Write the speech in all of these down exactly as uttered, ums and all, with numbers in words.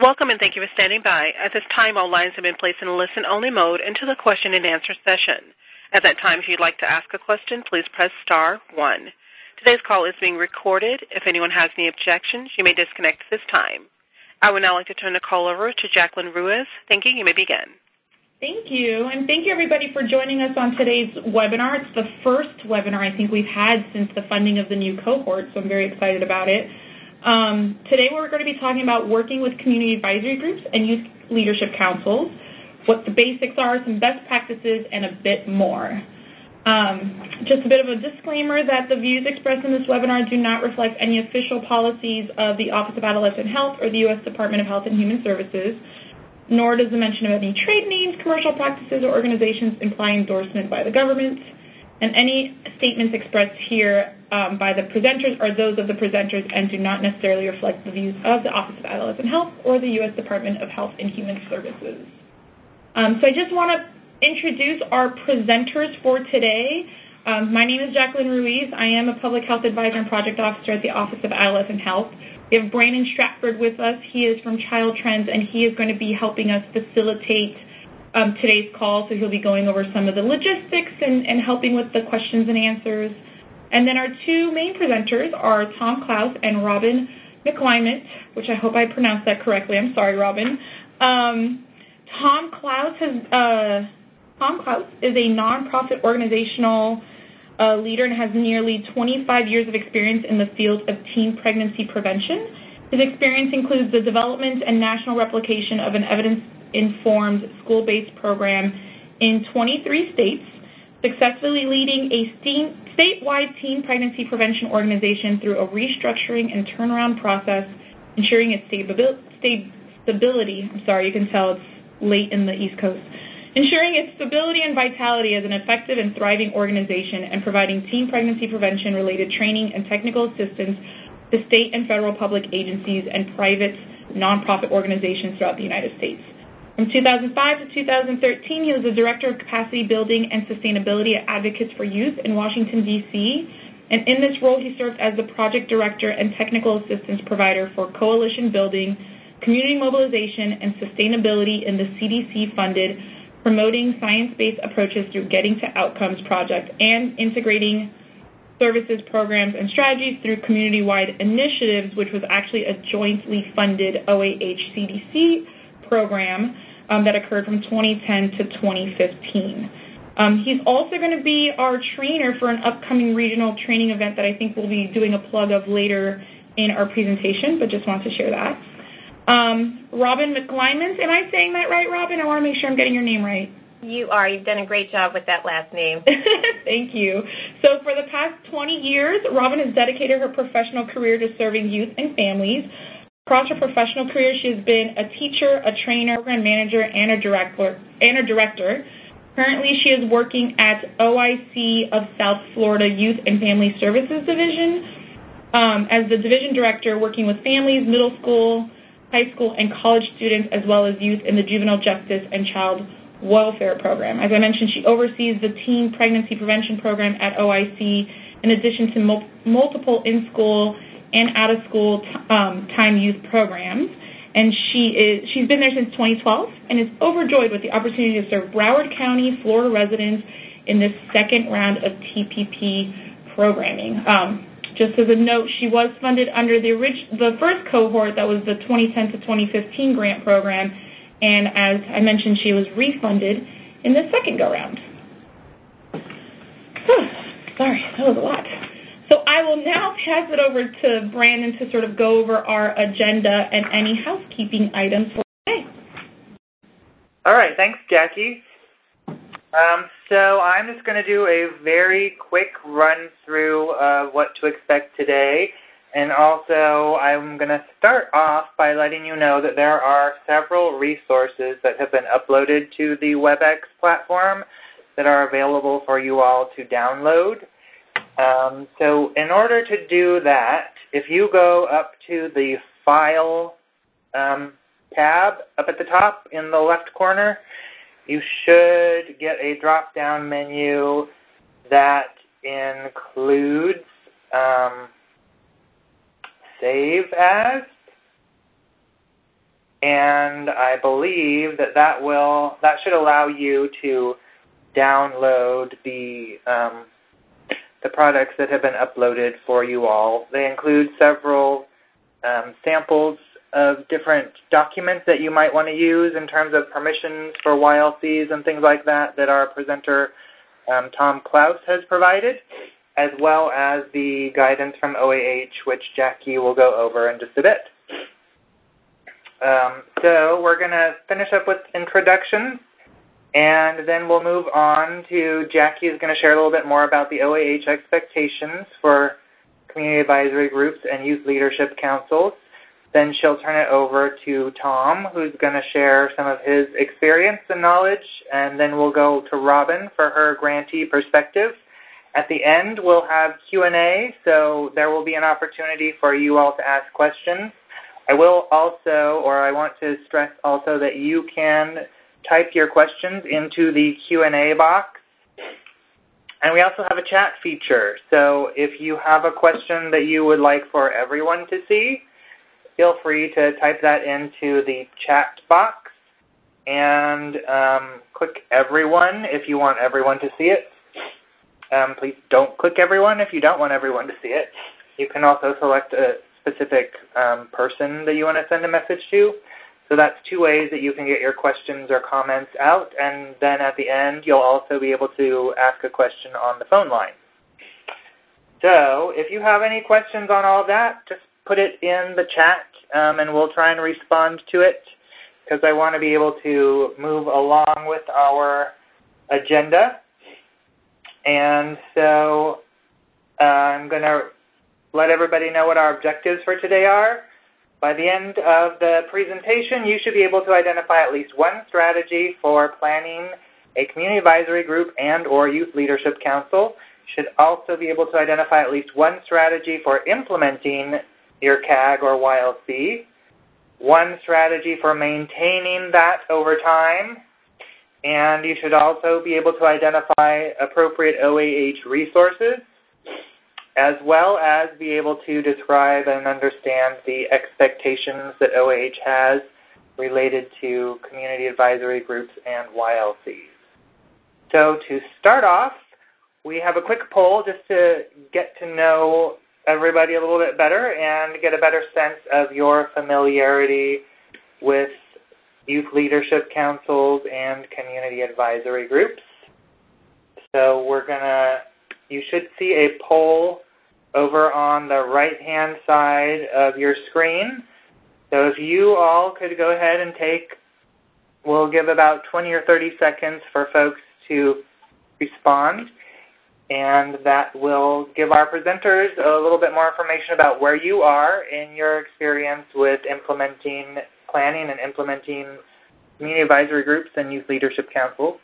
Welcome and thank you for standing by. At this time, all lines have been placed in a listen-only mode until the question-and-answer session. At that time, if you'd like to ask a question, please press star one. Today's call is being recorded. If anyone has any objections, you may disconnect at this time. I would now like to turn the call over to Jacqueline Ruiz. Thank you. You may begin. Thank you, and thank you, everybody, for joining us on today's webinar. It's the first webinar I think we've had since the funding of the new cohort, so I'm very excited about it. Um, today we're going to be talking about working with community advisory groups and youth leadership councils, what the basics are, some best practices, and a bit more. Um, just a bit of a disclaimer that the views expressed in this webinar do not reflect any official policies of the Office of Adolescent Health or the U S Department of Health and Human Services, nor does the mention of any trade names, commercial practices, or organizations imply endorsement by the government. And any statements expressed here um, by the presenters are those of the presenters and do not necessarily reflect the views of the Office of Adolescent Health or the U S Department of Health and Human Services. Um, so I just want to introduce our presenters for today. Um, my name is Jacqueline Ruiz. I am a Public Health Advisor and Project Officer at the Office of Adolescent Health. We have Brandon Stratford with us. He is from Child Trends, and he is going to be helping us facilitate um, today's call. So he'll be going over some of the logistics and, and helping with the questions and answers. And then our two main presenters are Tom Klaus and Robin McClymont, which I hope I pronounced that correctly. I'm sorry, Robin. Um, Tom Klaus has uh, Tom Klaus is a nonprofit organizational Uh, leader and has nearly twenty-five years of experience in the field of teen pregnancy prevention. His experience includes the development and national replication of an evidence-informed school-based program in twenty-three states, successfully leading a teen, statewide teen pregnancy prevention organization through a restructuring and turnaround process, ensuring its stability. I'm sorry, you can tell it's late in the East Coast. Ensuring its stability and vitality as an effective and thriving organization and providing teen pregnancy prevention-related training and technical assistance to state and federal public agencies and private nonprofit organizations throughout the United States. From two thousand five to two thousand thirteen, he was the Director of Capacity Building and Sustainability at Advocates for Youth in Washington, D C, and in this role he served as the Project Director and Technical Assistance Provider for coalition building, community mobilization, and sustainability in the C D C-funded Promoting Science-Based Approaches Through Getting to Outcomes project and integrating services, programs, and strategies through community-wide initiatives, which was actually a jointly funded O A H C D C program um, that occurred from twenty ten to twenty fifteen. Um, he's also going to be our trainer for an upcoming regional training event that I think we'll be doing a plug of later in our presentation, but just want to share that. Um, Robin McClymont, am I saying that right, Robin? I want to make sure I'm getting your name right. You are. You've done a great job with that last name. Thank you. So for the past twenty years, Robin has dedicated her professional career to serving youth and families. Across her professional career, she has been a teacher, a trainer, program manager, and a director. And a director. Currently, she is working at O I C of South Florida Youth and Family Services Division um, as the division director, working with families, middle school, high school, and college students, as well as youth in the Juvenile Justice and Child Welfare Program. As I mentioned, she oversees the Teen Pregnancy Prevention Program at O I C, in addition to mul- multiple in-school and out-of-school t- um, time youth programs. And she is, she's been there since twenty twelve and is overjoyed with the opportunity to serve Broward County, Florida residents in this second round of T P P programming. Um, Just as a note, she was funded under the orig- the first cohort that was the twenty ten to twenty fifteen grant program, and as I mentioned, she was refunded in the second go-round. Sorry, that was a lot. So I will now pass it over to Brandon to sort of go over our agenda and any housekeeping items for today. All right, thanks, Jackie. Um, so I'm just going to do a very quick run through of what to expect today, and also I'm going to start off by letting you know that there are several resources that have been uploaded to the WebEx platform that are available for you all to download. Um, so in order to do that, if you go up to the File um, tab up at the top in the left corner, you should get a drop-down menu that includes um, Save As. and I believe that that will that should allow you to download the um, the products that have been uploaded for you all. They include several um, samples of different documents that you might want to use in terms of permissions for Y L Cs and things like that that our presenter, um, Tom Klaus, has provided, as well as the guidance from O A H, which Jackie will go over in just a bit. Um, so we're going to finish up with introductions, and then we'll move on to Jackie is going to share a little bit more about the O A H expectations for community advisory groups and youth leadership councils. Then she'll turn it over to Tom, who's going to share some of his experience and knowledge, and then we'll go to Robin for her grantee perspective. At the end, we'll have Q and A, so there will be an opportunity for you all to ask questions. I will also, or I want to stress also that you can type your questions into the Q and A box. And we also have a chat feature, so if you have a question that you would like for everyone to see, feel free to type that into the chat box and um, click everyone if you want everyone to see it. Um, please don't click everyone if you don't want everyone to see it. You can also select a specific um, person that you want to send a message to. So that's two ways that you can get your questions or comments out, and then at the end you'll also be able to ask a question on the phone line. So if you have any questions on all of that, just put it in the chat, um, and we'll try and respond to it, because I want to be able to move along with our agenda. And so uh, I'm going to let everybody know what our objectives for today are. By the end of the presentation, you should be able to identify at least one strategy for planning a community advisory group and or youth leadership council. You should also be able to identify at least one strategy for implementing your C A G or Y L C, one strategy for maintaining that over time, and you should also be able to identify appropriate O A H resources, as well as be able to describe and understand the expectations that O A H has related to community advisory groups and Y L Cs. So to start off, we have a quick poll just to get to know everybody a little bit better and get a better sense of your familiarity with youth leadership councils and community advisory groups. So we're going to, you should see a poll over on the right-hand side of your screen. So if you all could go ahead and take, we'll give about twenty or thirty seconds for folks to respond. And that will give our presenters a little bit more information about where you are in your experience with implementing, planning and implementing community advisory groups and youth leadership councils.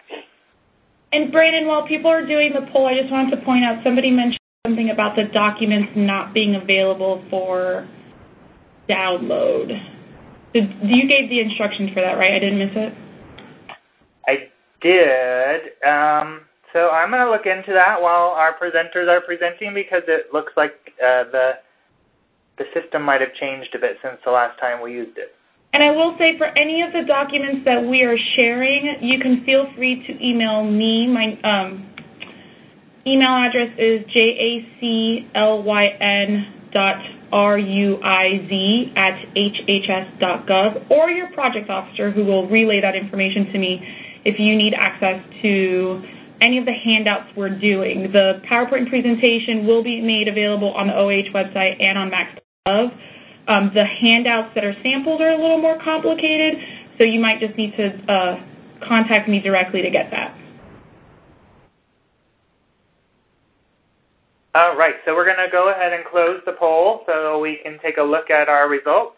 And Brandon, while people are doing the poll, I just wanted to point out somebody mentioned something about the documents not being available for download. So you gave the instructions for that, right? I didn't miss it? I did. Um, so I'm going to look into that while our presenters are presenting, because it looks like uh, the the system might have changed a bit since the last time we used it. And I will say, for any of the documents that we are sharing, you can feel free to email me. My um, email address is jaclyn dot ruiz at h h s dot gov, or your project officer, who will relay that information to me if you need access to any of the handouts we're doing. The PowerPoint presentation will be made available on the O A H website and on Max dot gov. Um, the handouts that are samples are a little more complicated, so you might just need to uh, contact me directly to get that. All right, so we're going to go ahead and close the poll so we can take a look at our results.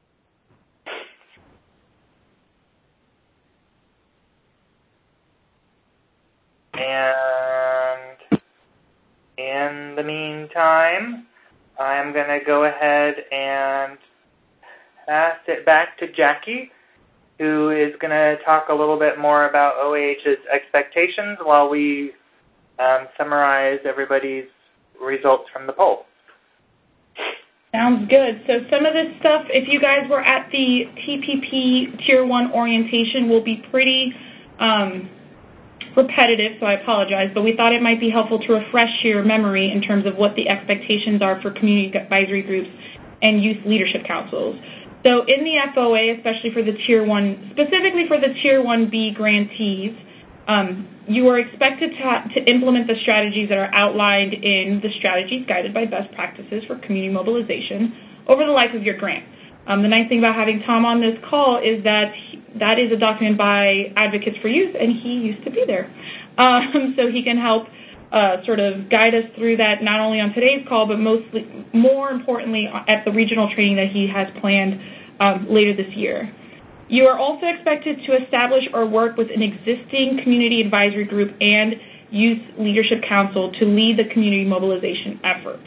And in the meantime, I'm going to go ahead and pass it back to Jackie, who is going to talk a little bit more about O A H's expectations while we um, summarize everybody's results from the poll. Sounds good. So some of this stuff, if you guys were at the T P P Tier one orientation, will be pretty um, repetitive, so I apologize, but we thought it might be helpful to refresh your memory in terms of what the expectations are for community advisory groups and youth leadership councils. So in the F O A, especially for the Tier one, specifically for the Tier one B grantees, um, you are expected to, ha- to implement the strategies that are outlined in the strategies guided by best practices for community mobilization over the life of your grant. Um, the nice thing about having Tom on this call is that he, that is a document by Advocates for Youth, and he used to be there. Um, so he can help uh, sort of guide us through that not only on today's call, but mostly, more importantly, at the regional training that he has planned um, later this year. You are also expected to establish or work with an existing community advisory group and youth leadership council to lead the community mobilization efforts.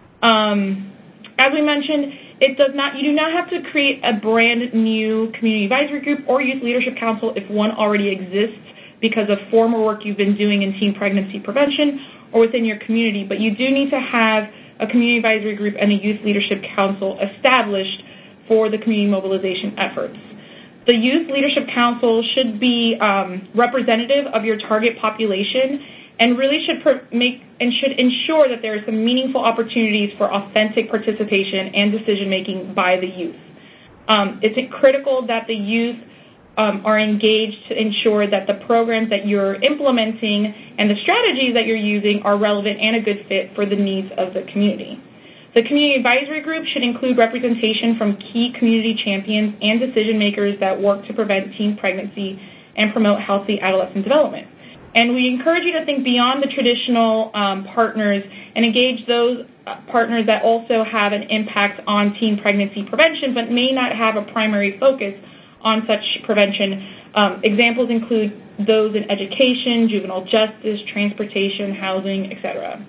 Um, as we mentioned, it does not, you do not have to create a brand new community advisory group or youth leadership council if one already exists because of former work you've been doing in teen pregnancy prevention or within your community, but you do need to have a community advisory group and a youth leadership council established for the community mobilization efforts. The Youth Leadership Council should be um, representative of your target population and really should make and should ensure that there are some meaningful opportunities for authentic participation and decision-making by the youth. Um, it's critical that the youth um, are engaged to ensure that the programs that you're implementing and the strategies that you're using are relevant and a good fit for the needs of the community. The Community Advisory Group should include representation from key community champions and decision makers that work to prevent teen pregnancy and promote healthy adolescent development. And we encourage you to think beyond the traditional um, partners and engage those partners that also have an impact on teen pregnancy prevention but may not have a primary focus on such prevention. Um, examples include those in education, juvenile justice, transportation, housing, et cetera.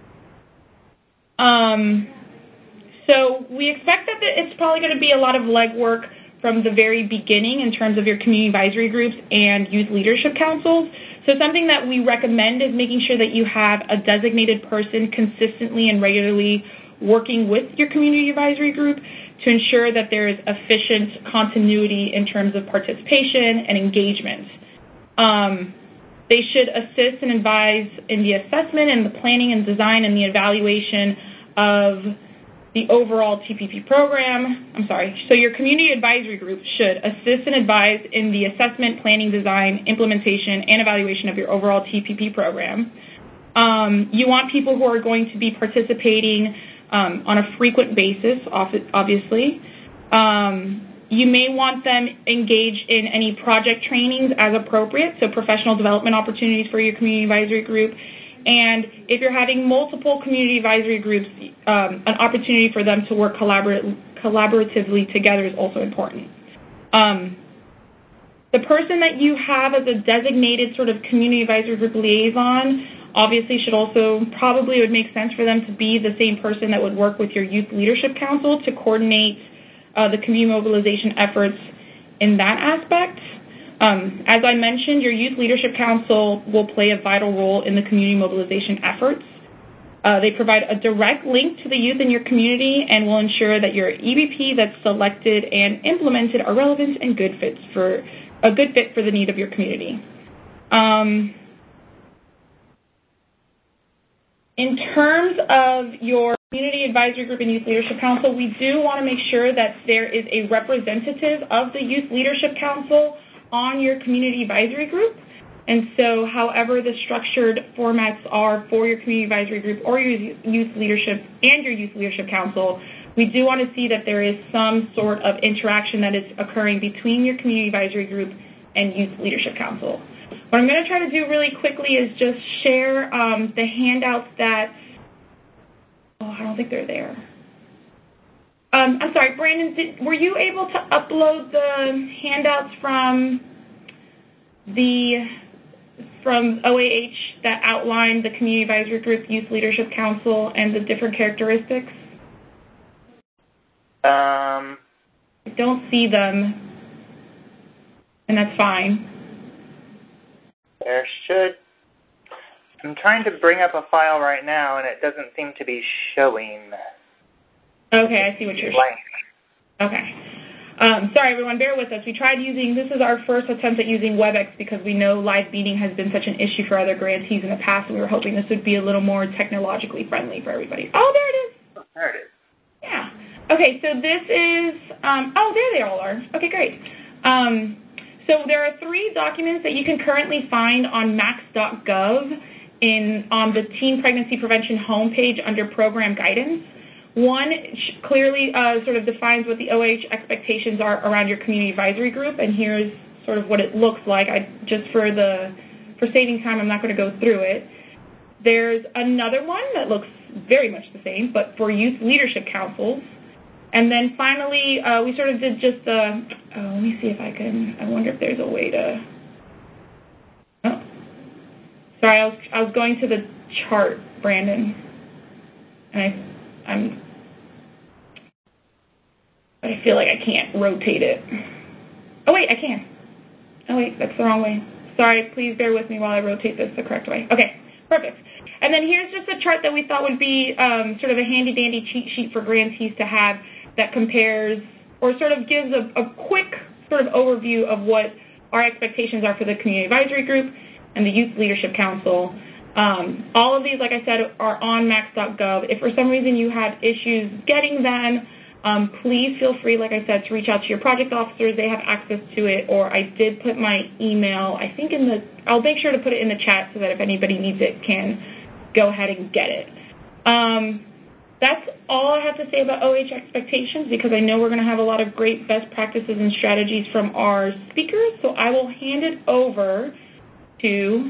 Um, so we expect that it's probably going to be a lot of legwork from the very beginning in terms of your community advisory groups and youth leadership councils. So something that we recommend is making sure that you have a designated person consistently and regularly working with your community advisory group to ensure that there is efficient continuity in terms of participation and engagement. Um, they should assist and advise in the assessment and the planning and design and the evaluation of the overall T P P program. I'm sorry. So your community advisory group should assist and advise in the assessment, planning, design, implementation, and evaluation of your overall T P P program. Um, you want people who are going to be participating um, on a frequent basis, obviously. Um, you may want them engaged in any project trainings as appropriate, so professional development opportunities for your community advisory group. And if you're having multiple community advisory groups, um, an opportunity for them to work collabor- collaboratively together is also important. Um, the person that you have as a designated sort of community advisory group liaison obviously should also, probably it would make sense for them to be the same person that would work with your youth leadership council to coordinate uh, the community mobilization efforts in that aspect. Um, as I mentioned, your Youth Leadership Council will play a vital role in the community mobilization efforts. Uh, they provide a direct link to the youth in your community and will ensure that your E B P that's selected and implemented are relevant and good fits for a good fit for the need of your community. Um, in terms of your Community Advisory Group and Youth Leadership Council, we do want to make sure that there is a representative of the Youth Leadership Council on your community advisory group. And so however the structured formats are for your community advisory group or your youth leadership and your youth leadership council, we do want to see that there is some sort of interaction that is occurring between your community advisory group and youth leadership council. What I'm going to try to do really quickly is just share um, the handouts that, oh, I don't think they're there. Um, I'm sorry, Brandon, did, were you able to upload the handouts from the from O A H that outlined the Community Advisory Group, Youth Leadership Council, and the different characteristics? Um, I don't see them, and that's fine. There should. I'm trying to bring up a file right now, and it doesn't seem to be showing. Okay, I see what you're saying. Okay. Um, sorry, everyone, bear with us. We tried using, this is our first attempt at using WebEx because we know live meeting has been such an issue for other grantees in the past, and we were hoping this would be a little more technologically friendly for everybody. Oh, there it is. Oh, there it is. Yeah. Okay, so this is, um, oh, there they all are. Okay, great. Um, so there are three documents that you can currently find on max dot gov in, on the Teen Pregnancy Prevention homepage under Program Guidance. One clearly uh, sort of defines what the O A H expectations are around your community advisory group, and here's sort of what it looks like. I just for the for saving time, I'm not going to go through it. There's another one that looks very much the same, but for youth leadership councils. And then finally, uh, we sort of did just. Uh, oh, let me see if I can. I wonder if there's a way to. Oh, sorry, I was I was going to the chart, Brandon, and I. I'm, but I feel like I can't rotate it. Oh, wait, I can. Oh, wait, that's the wrong way. Sorry, please bear with me while I rotate this the correct way. Okay, perfect. And then here's just a chart that we thought would be um, sort of a handy-dandy cheat sheet for grantees to have that compares or sort of gives a, a quick sort of overview of what our expectations are for the Community Advisory Group and the Youth Leadership Council. Um, all of these, like I said, are on max dot gov. If for some reason you have issues getting them, um, please feel free, like I said, to reach out to your project officers. They have access to it, or I did put my email, I think in the, I'll make sure to put it in the chat so that if anybody needs it can go ahead and get it. Um, that's all I have to say about O A H expectations because I know we're going to have a lot of great best practices and strategies from our speakers, so I will hand it over to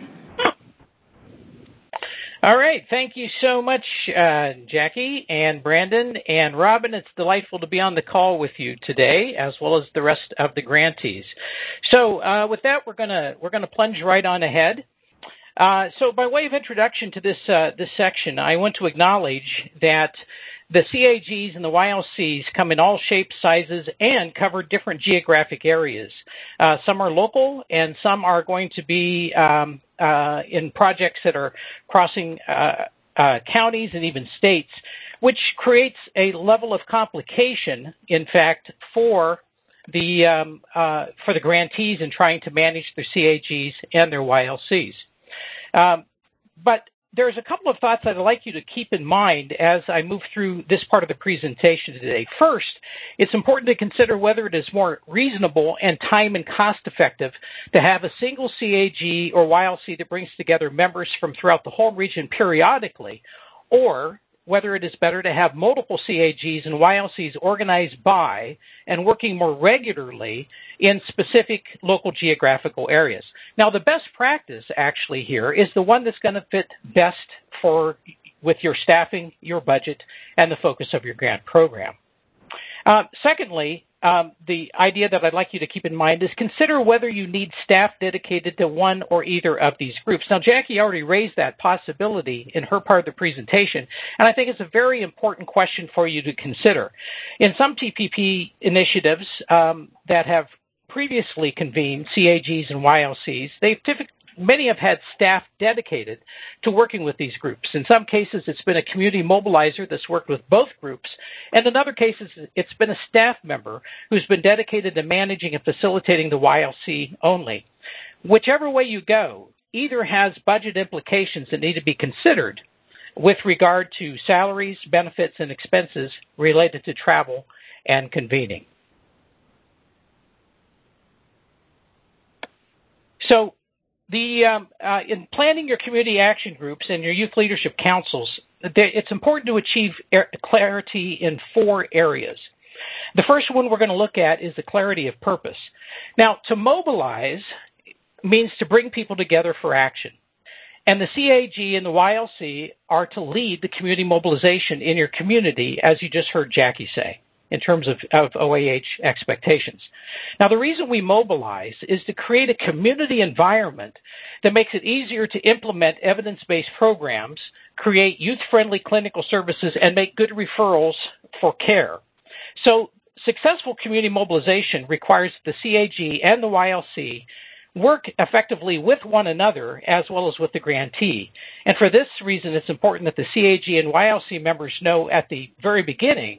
All right. Thank you so much, uh, Jackie and Brandon and Robin. It's delightful to be on the call with you today, as well as the rest of the grantees. So uh, with that, we're gonna we're gonna plunge right on ahead. Uh, so by way of introduction to this uh, this section, I want to acknowledge that the C A Gs and the Y L Cs come in all shapes, sizes, and cover different geographic areas. Uh, some are local, and some are going to be um, uh, in projects that are crossing uh, uh, counties and even states, which creates a level of complication, in fact, for the um, uh, for the grantees in trying to manage their C A Gs and their Y L Cs. Um, but there's a couple of thoughts I'd like you to keep in mind as I move through this part of the presentation today. First, it's important to consider whether it is more reasonable and time and cost effective to have a single C A G or Y L C that brings together members from throughout the whole region periodically, or whether it is better to have multiple C A Gs and Y L Cs organized by and working more regularly in specific local geographical areas. Now, the best practice actually here is the one that's going to fit best for with your staffing, your budget, and the focus of your grant program. Uh, secondly, um, the idea that I'd like you to keep in mind is consider whether you need staff dedicated to one or either of these groups. Now, Jackie already raised that possibility in her part of the presentation, and I think it's a very important question for you to consider. In some T P P initiatives um, that have previously convened C A Gs and Y L Cs, they've typically Many have had staff dedicated to working with these groups. In some cases, it's been a community mobilizer that's worked with both groups, and in other cases, it's been a staff member who's been dedicated to managing and facilitating the Y L C only. Whichever way you go, either has budget implications that need to be considered with regard to salaries, benefits, and expenses related to travel and convening. So, The, um, uh, in planning your community action groups and your youth leadership councils, it's important to achieve clarity in four areas. The first one we're going to look at is the clarity of purpose. Now, to mobilize means to bring people together for action. And the C A G and the Y L C are to lead the community mobilization in your community, as you just heard Jackie say, in terms of, of O A H expectations. Now, the reason we mobilize is to create a community environment that makes it easier to implement evidence-based programs, create youth-friendly clinical services, and make good referrals for care. So, successful community mobilization requires the C A G and the Y L C work effectively with one another as well as with the grantee. And for this reason, it's important that the C A G and Y L C members know at the very beginning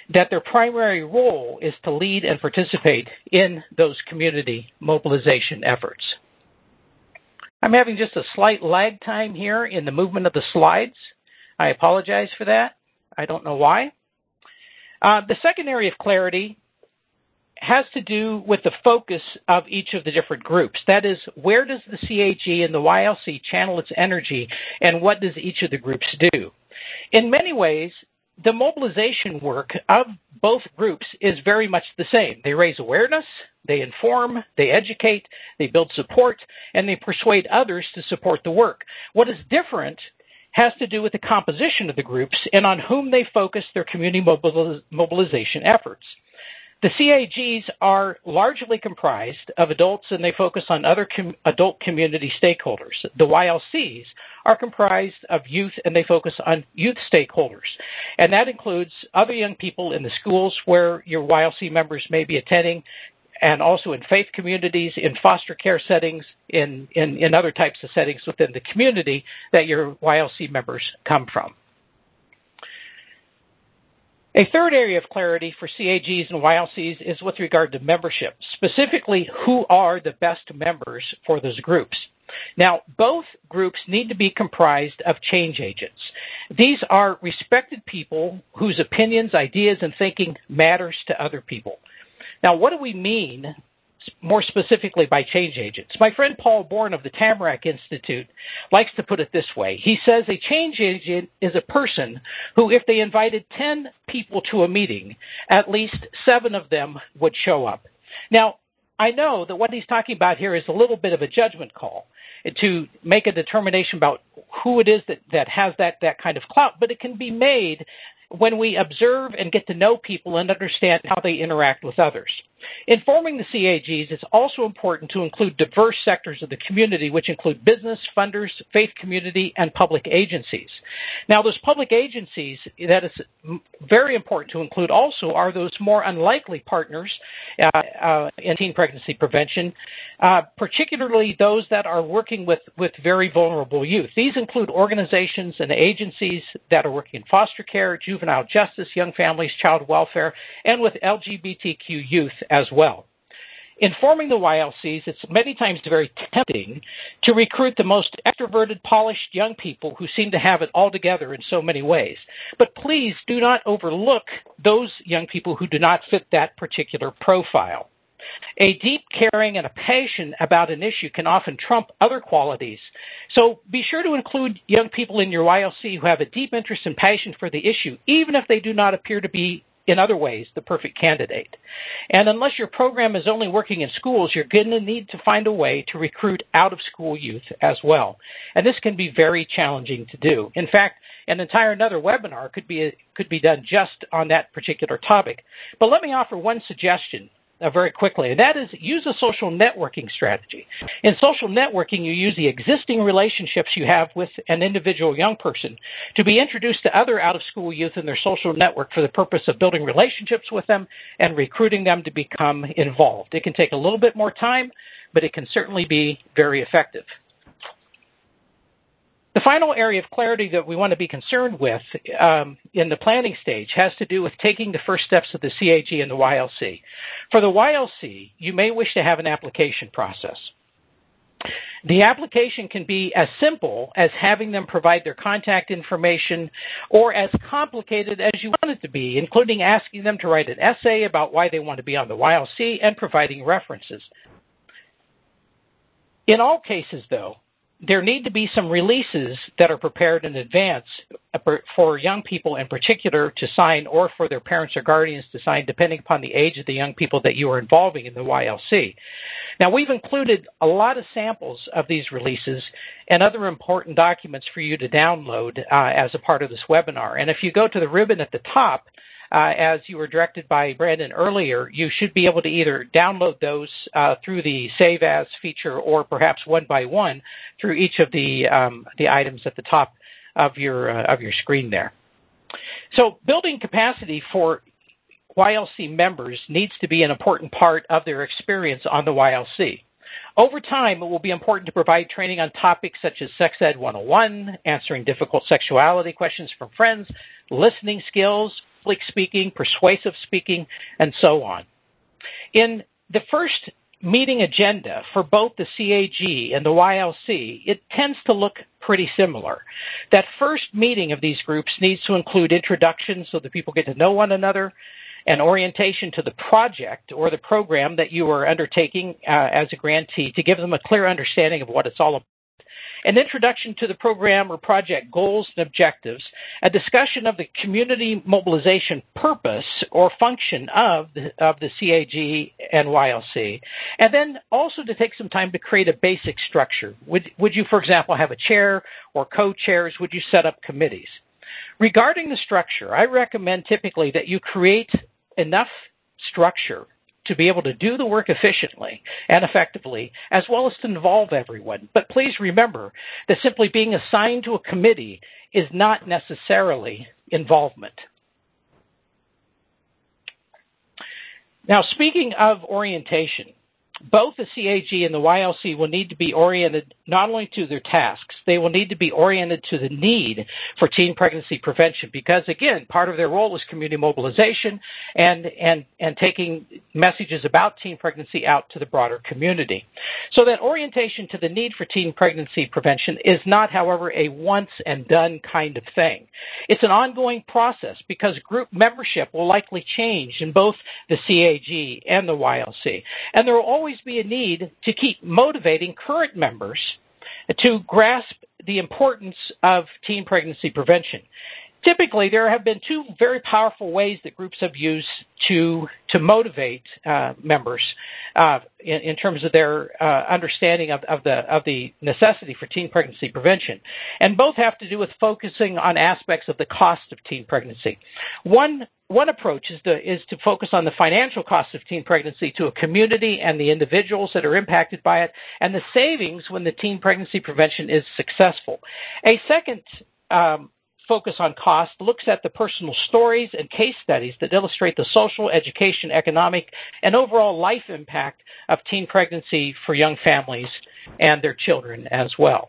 that their primary role is to lead and participate in those community mobilization efforts. I'm having just a slight lag time here in the movement of the slides. I apologize for that. I don't know why. Uh, the second area of clarity has to do with the focus of each of the different groups. That is, where does the C A G and the Y L C channel its energy, and what does each of the groups do? In many ways, the mobilization work of both groups is very much the same. They raise awareness, they inform, they educate, they build support, and they persuade others to support the work. What is different has to do with the composition of the groups and on whom they focus their community mobiliz- mobilization efforts. The C A Gs are largely comprised of adults, and they focus on other com- adult community stakeholders. The Y L Cs are comprised of youth, and they focus on youth stakeholders. And that includes other young people in the schools where your Y L C members may be attending, and also in faith communities, in foster care settings, in, in, in other types of settings within the community that your Y L C members come from. A third area of clarity for C A Gs and Y L Cs is with regard to membership, specifically who are the best members for those groups. Now, both groups need to be comprised of change agents. These are respected people whose opinions, ideas, and thinking matters to other people. Now, what do we mean more specifically by change agents? My friend Paul Bourne of the Tamarack Institute likes to put it this way. He says a change agent is a person who, if they invited ten people to a meeting, at least seven of them would show up. Now, I know that what he's talking about here is a little bit of a judgment call to make a determination about who it is that, that has that, that kind of clout, but it can be made when we observe and get to know people and understand how they interact with others. In forming the C A Gs, it's also important to include diverse sectors of the community, which include business, funders, faith community, and public agencies. Now, those public agencies that is very important to include also are those more unlikely partners uh, uh, in teen pregnancy prevention, uh, particularly those that are working with, with very vulnerable youth. These include organizations and agencies that are working in foster care, juvenile justice, young families, child welfare, and with L G B T Q youth as well. In forming the Y L Cs, it's many times very tempting to recruit the most extroverted, polished young people who seem to have it all together in so many ways. But please do not overlook those young people who do not fit that particular profile. A deep caring and a passion about an issue can often trump other qualities. So be sure to include young people in your Y L C who have a deep interest and passion for the issue, even if they do not appear to be in other ways the perfect candidate. And unless your program is only working in schools, you're going to need to find a way to recruit out-of-school youth as well. And this can be very challenging to do. In fact, an entire another webinar could be could be done just on that particular topic. But let me offer one suggestion Uh, very quickly, and that is use a social networking strategy. In social networking, you use the existing relationships you have with an individual young person to be introduced to other out-of-school youth in their social network for the purpose of building relationships with them and recruiting them to become involved. It can take a little bit more time, but it can certainly be very effective. The final area of clarity that we want to be concerned with um, in the planning stage has to do with taking the first steps of the C A G and the Y L C. For the Y L C, you may wish to have an application process. The application can be as simple as having them provide their contact information, or as complicated as you want it to be, including asking them to write an essay about why they want to be on the Y L C and providing references. In all cases, though, there need to be some releases that are prepared in advance for young people in particular to sign, or for their parents or guardians to sign, depending upon the age of the young people that you are involving in the Y L C. Now, we've included a lot of samples of these releases and other important documents for you to download uh, as a part of this webinar. And if you go to the ribbon at the top, Uh, as you were directed by Brandon earlier, you should be able to either download those uh, through the Save As feature, or perhaps one by one through each of the um, the items at the top of your uh, of your screen there. So, building capacity for Y L C members needs to be an important part of their experience on the Y L C. Over time, it will be important to provide training on topics such as Sex Ed one oh one, answering difficult sexuality questions from friends, listening skills, public speaking, persuasive speaking, and so on. In the first meeting agenda for both the C A G and the Y L C, it tends to look pretty similar. That first meeting of these groups needs to include introductions so that people get to know one another, an orientation to the project or the program that you are undertaking uh, as a grantee to give them a clear understanding of what it's all about, an introduction to the program or project goals and objectives, a discussion of the community mobilization purpose or function of the, of the C A G and Y L C, and then also to take some time to create a basic structure. Would, would you, for example, have a chair or co-chairs? Would you set up committees? Regarding the structure, I recommend typically that you create enough structure to be able to do the work efficiently and effectively, as well as to involve everyone. But please remember that simply being assigned to a committee is not necessarily involvement. Now, speaking of orientation, both the C A G and the Y L C will need to be oriented not only to their tasks, they will need to be oriented to the need for teen pregnancy prevention because, again, part of their role is community mobilization and, and, and taking messages about teen pregnancy out to the broader community. So that orientation to the need for teen pregnancy prevention is not, however, a once and done kind of thing. It's an ongoing process because group membership will likely change in both the C A G and the Y L C. And there will always be a need to keep motivating current members to grasp the importance of teen pregnancy prevention. Typically, there have been two very powerful ways that groups have used to to motivate uh, members uh, in, in terms of their uh, understanding of, of the of the necessity for teen pregnancy prevention, and both have to do with focusing on aspects of the cost of teen pregnancy. One One approach is to, is to focus on the financial cost of teen pregnancy to a community and the individuals that are impacted by it, and the savings when the teen pregnancy prevention is successful. A second um, focus on cost looks at the personal stories and case studies that illustrate the social, education, economic, and overall life impact of teen pregnancy for young families and their children as well.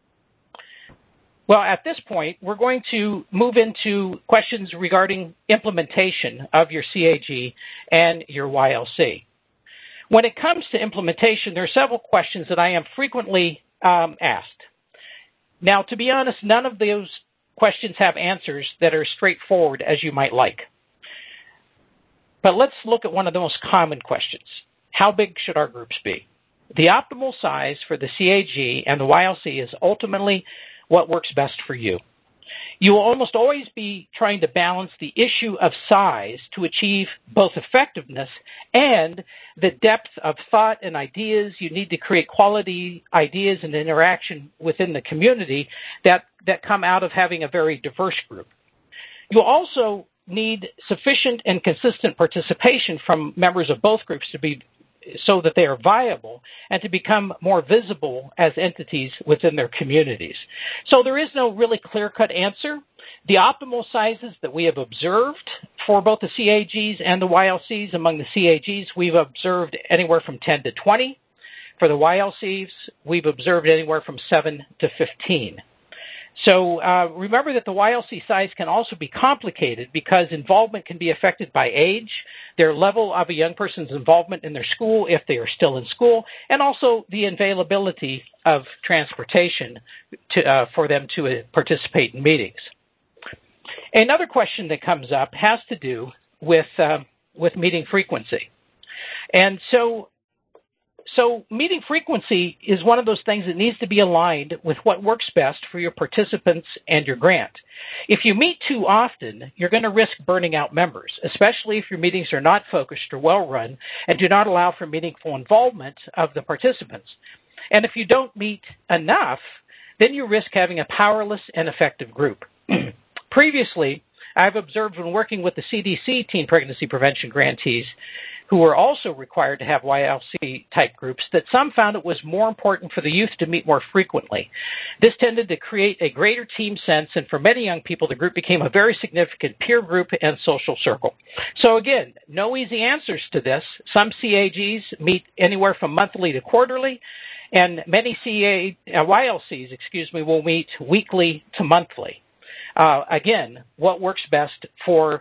Well, at this point, we're going to move into questions regarding implementation of your C A G and your Y L C. When it comes to implementation, there are several questions that I am frequently um, asked. Now, to be honest, none of those questions have answers that are straightforward as you might like. But let's look at one of the most common questions. How big should our groups be? The optimal size for the C A G and the Y L C is ultimately what works best for you. You will almost always be trying to balance the issue of size to achieve both effectiveness and the depth of thought and ideas. You need to create quality ideas and interaction within the community that, that come out of having a very diverse group. You'll also need sufficient and consistent participation from members of both groups to be so that they are viable and to become more visible as entities within their communities. So there is no really clear-cut answer. The optimal sizes that we have observed for both the C A Gs and the Y L Cs, among the C A Gs, we've observed anywhere from ten to twenty. For the Y L Cs, we've observed anywhere from seven to fifteen. So uh, remember that the Y L C size can also be complicated because involvement can be affected by age, their level of a young person's involvement in their school if they are still in school, and also the availability of transportation to, uh, for them to uh, participate in meetings. Another question that comes up has to do with, uh, with meeting frequency. And so So meeting frequency is one of those things that needs to be aligned with what works best for your participants and your grant. If you meet too often, you're going to risk burning out members, especially if your meetings are not focused or well-run and do not allow for meaningful involvement of the participants. And if you don't meet enough, then you risk having a powerless and effective group. Previously, I've observed when working with the C D C teen pregnancy prevention grantees who were also required to have Y L C-type groups, that some found it was more important for the youth to meet more frequently. This tended to create a greater team sense, and for many young people, the group became a very significant peer group and social circle. So again, no easy answers to this. Some C A Gs meet anywhere from monthly to quarterly, and many C A, uh, Y L Cs, excuse me, will meet weekly to monthly. Uh, again, what works best for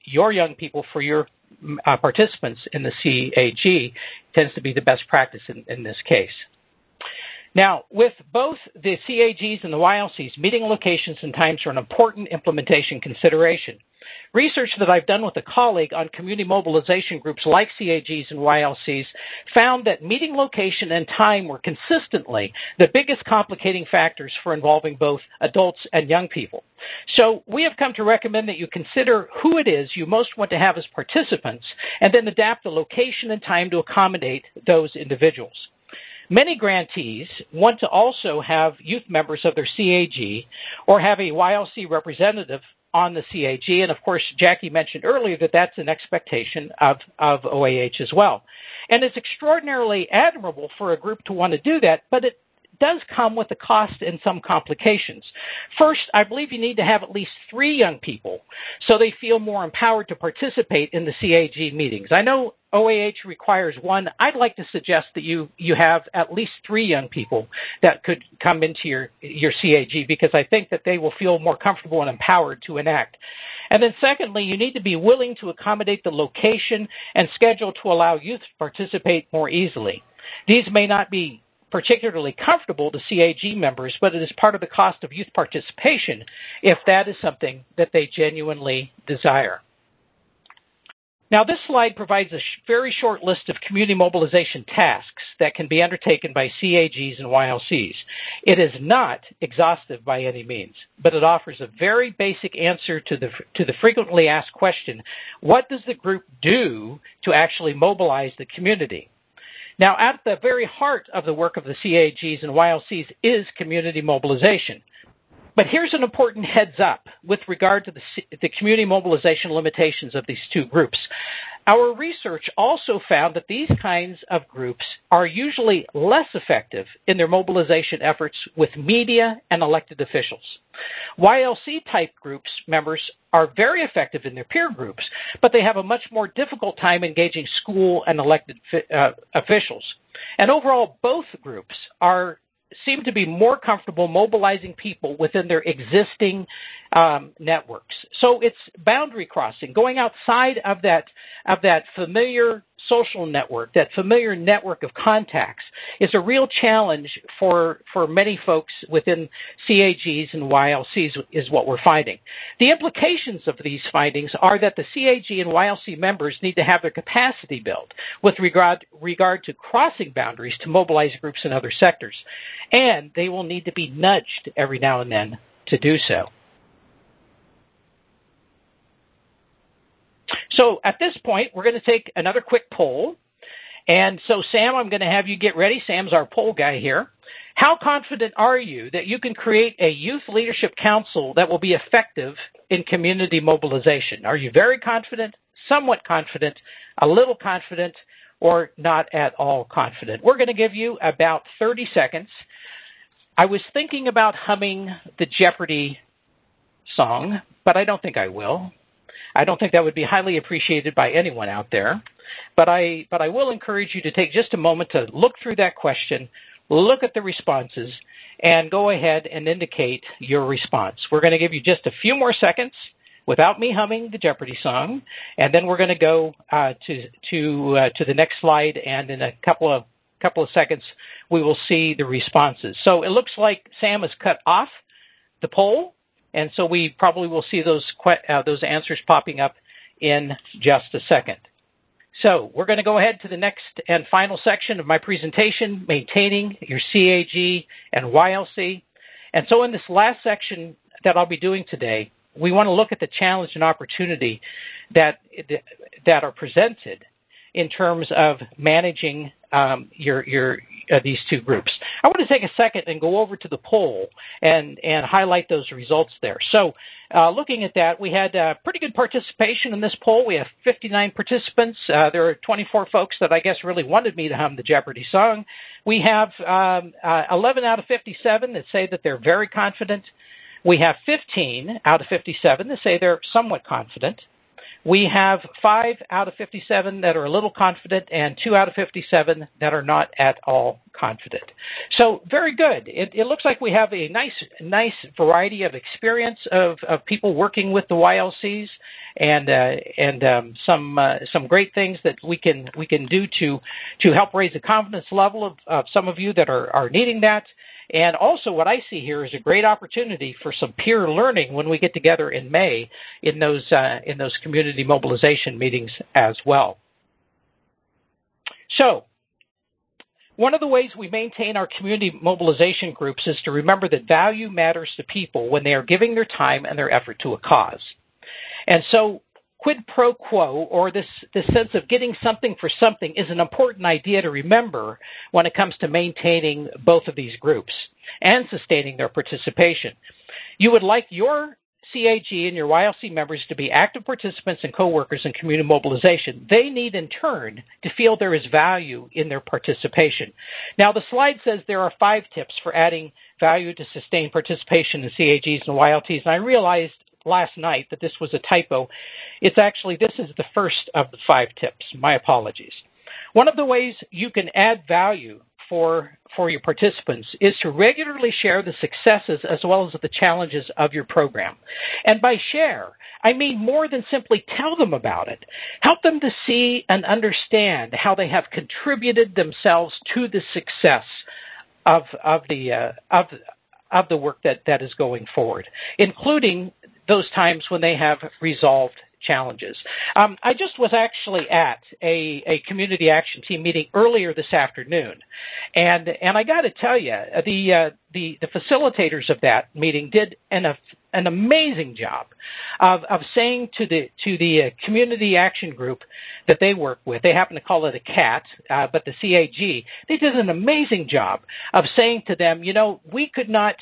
your young people for your uh, participants in the C A G tends to be the best practice in, in this case. Now, with both the C A Gs and the Y L Cs, meeting locations and times are an important implementation consideration. Research that I've done with a colleague on community mobilization groups like C A Gs and Y L Cs found that meeting location and time were consistently the biggest complicating factors for involving both adults and young people. So we have come to recommend that you consider who it is you most want to have as participants and then adapt the location and time to accommodate those individuals. Many grantees want to also have youth members of their C A G or have a Y L C representative on the C A G. And, of course, Jackie mentioned earlier that that's an expectation of, of O A H as well. And it's extraordinarily admirable for a group to want to do that, but it does come with a cost and some complications. First, I believe you need to have at least three young people so they feel more empowered to participate in the C A G meetings. I know O A H requires one. I'd like to suggest that you, you have at least three young people that could come into your, your C A G because I think that they will feel more comfortable and empowered to enact. And then secondly, you need to be willing to accommodate the location and schedule to allow youth to participate more easily. These may not be particularly comfortable to C A G members, but it is part of the cost of youth participation if that is something that they genuinely desire. Now, this slide provides a sh- very short list of community mobilization tasks that can be undertaken by C A Gs and Y L Cs. It is not exhaustive by any means, but it offers a very basic answer to the, to the frequently asked question, what does the group do to actually mobilize the community? Now, at the very heart of the work of the C A Gs and Y L Cs is community mobilization. But here's an important heads up with regard to the, the community mobilization limitations of these two groups. Our research also found that these kinds of groups are usually less effective in their mobilization efforts with media and elected officials. Y L C-type groups members are very effective in their peer groups, but they have a much more difficult time engaging school and elected uh, officials. And overall, both groups are seem to be more comfortable mobilizing people within their existing um, networks. So it's boundary crossing, going outside of that of that familiar social network, that familiar network of contacts, is a real challenge for for many folks within C A Gs and Y L Cs, is what we're finding. The implications of these findings are that the C A G and Y L C members need to have their capacity built with regard regard to crossing boundaries to mobilize groups in other sectors, and they will need to be nudged every now and then to do so. So at this point, we're going to take another quick poll. And so, Sam, I'm going to have you get ready. Sam's our poll guy here. How confident are you that you can create a youth leadership council that will be effective in community mobilization? Are you very confident, somewhat confident, a little confident, or not at all confident? We're going to give you about thirty seconds. I was thinking about humming the Jeopardy song, but I don't think I will. I don't think that would be highly appreciated by anyone out there, but I but I will encourage you to take just a moment to look through that question, look at the responses, and go ahead and indicate your response. We're going to give you just a few more seconds without me humming the Jeopardy song, and then we're going to go uh, to to uh, to the next slide, and in a couple of couple of seconds we will see the responses. So it looks like Sam has cut off the poll. And so we probably will see those uh, those answers popping up in just a second. So we're going to go ahead to the next and final section of my presentation, maintaining your C A G and Y L C. And so in this last section that I'll be doing today, we want to look at the challenge and opportunity that that are presented in terms of managing um, your your uh, these two groups. I want to take a second and go over to the poll and and highlight those results there. So, uh, looking at that, we had uh, pretty good participation in this poll. We have fifty-nine participants. Uh, there are twenty-four folks that I guess really wanted me to hum the Jeopardy song. We have um, uh, eleven out of fifty-seven that say that they're very confident. We have fifteen out of fifty-seven that say they're somewhat confident. We have five out of fifty-seven that are a little confident and two out of fifty-seven that are not at all confident. So very good. It, it looks like we have a nice, nice variety of experience of, of people working with the Y L Cs, and uh, and um, some uh, some great things that we can we can do to to help raise the confidence level of, of some of you that are, are needing that. And also what I see here is a great opportunity for some peer learning when we get together in May in those uh, in those community mobilization meetings as well. So one of the ways we maintain our community mobilization groups is to remember that value matters to people when they are giving their time and their effort to a cause. And so quid pro quo, or this, this sense of getting something for something, is an important idea to remember when it comes to maintaining both of these groups and sustaining their participation. You would like your C A G and your Y L C members to be active participants and co-workers in community mobilization. They need, in turn, to feel there is value in their participation. Now, the slide says there are five tips for adding value to sustain participation in C A Gs and Y L Ts, and I realized last night that this was a typo. It's actually, this is the first of the five tips. My apologies. One of the ways you can add value for, for your participants is to regularly share the successes as well as the challenges of your program. And by share, I mean more than simply tell them about it. Help them to see and understand how they have contributed themselves to the success of, of, the, uh, of, of the work that, that is going forward, including those times when they have resolved challenges. Um, I just was actually at a, a community action team meeting earlier this afternoon, and and I got to tell you, the, uh, the the facilitators of that meeting did an uh, an amazing job of, of saying to the to the uh, community action group that they work with. They happen to call it a C A T, uh, but the C A G. They did an amazing job of saying to them, you know, we could not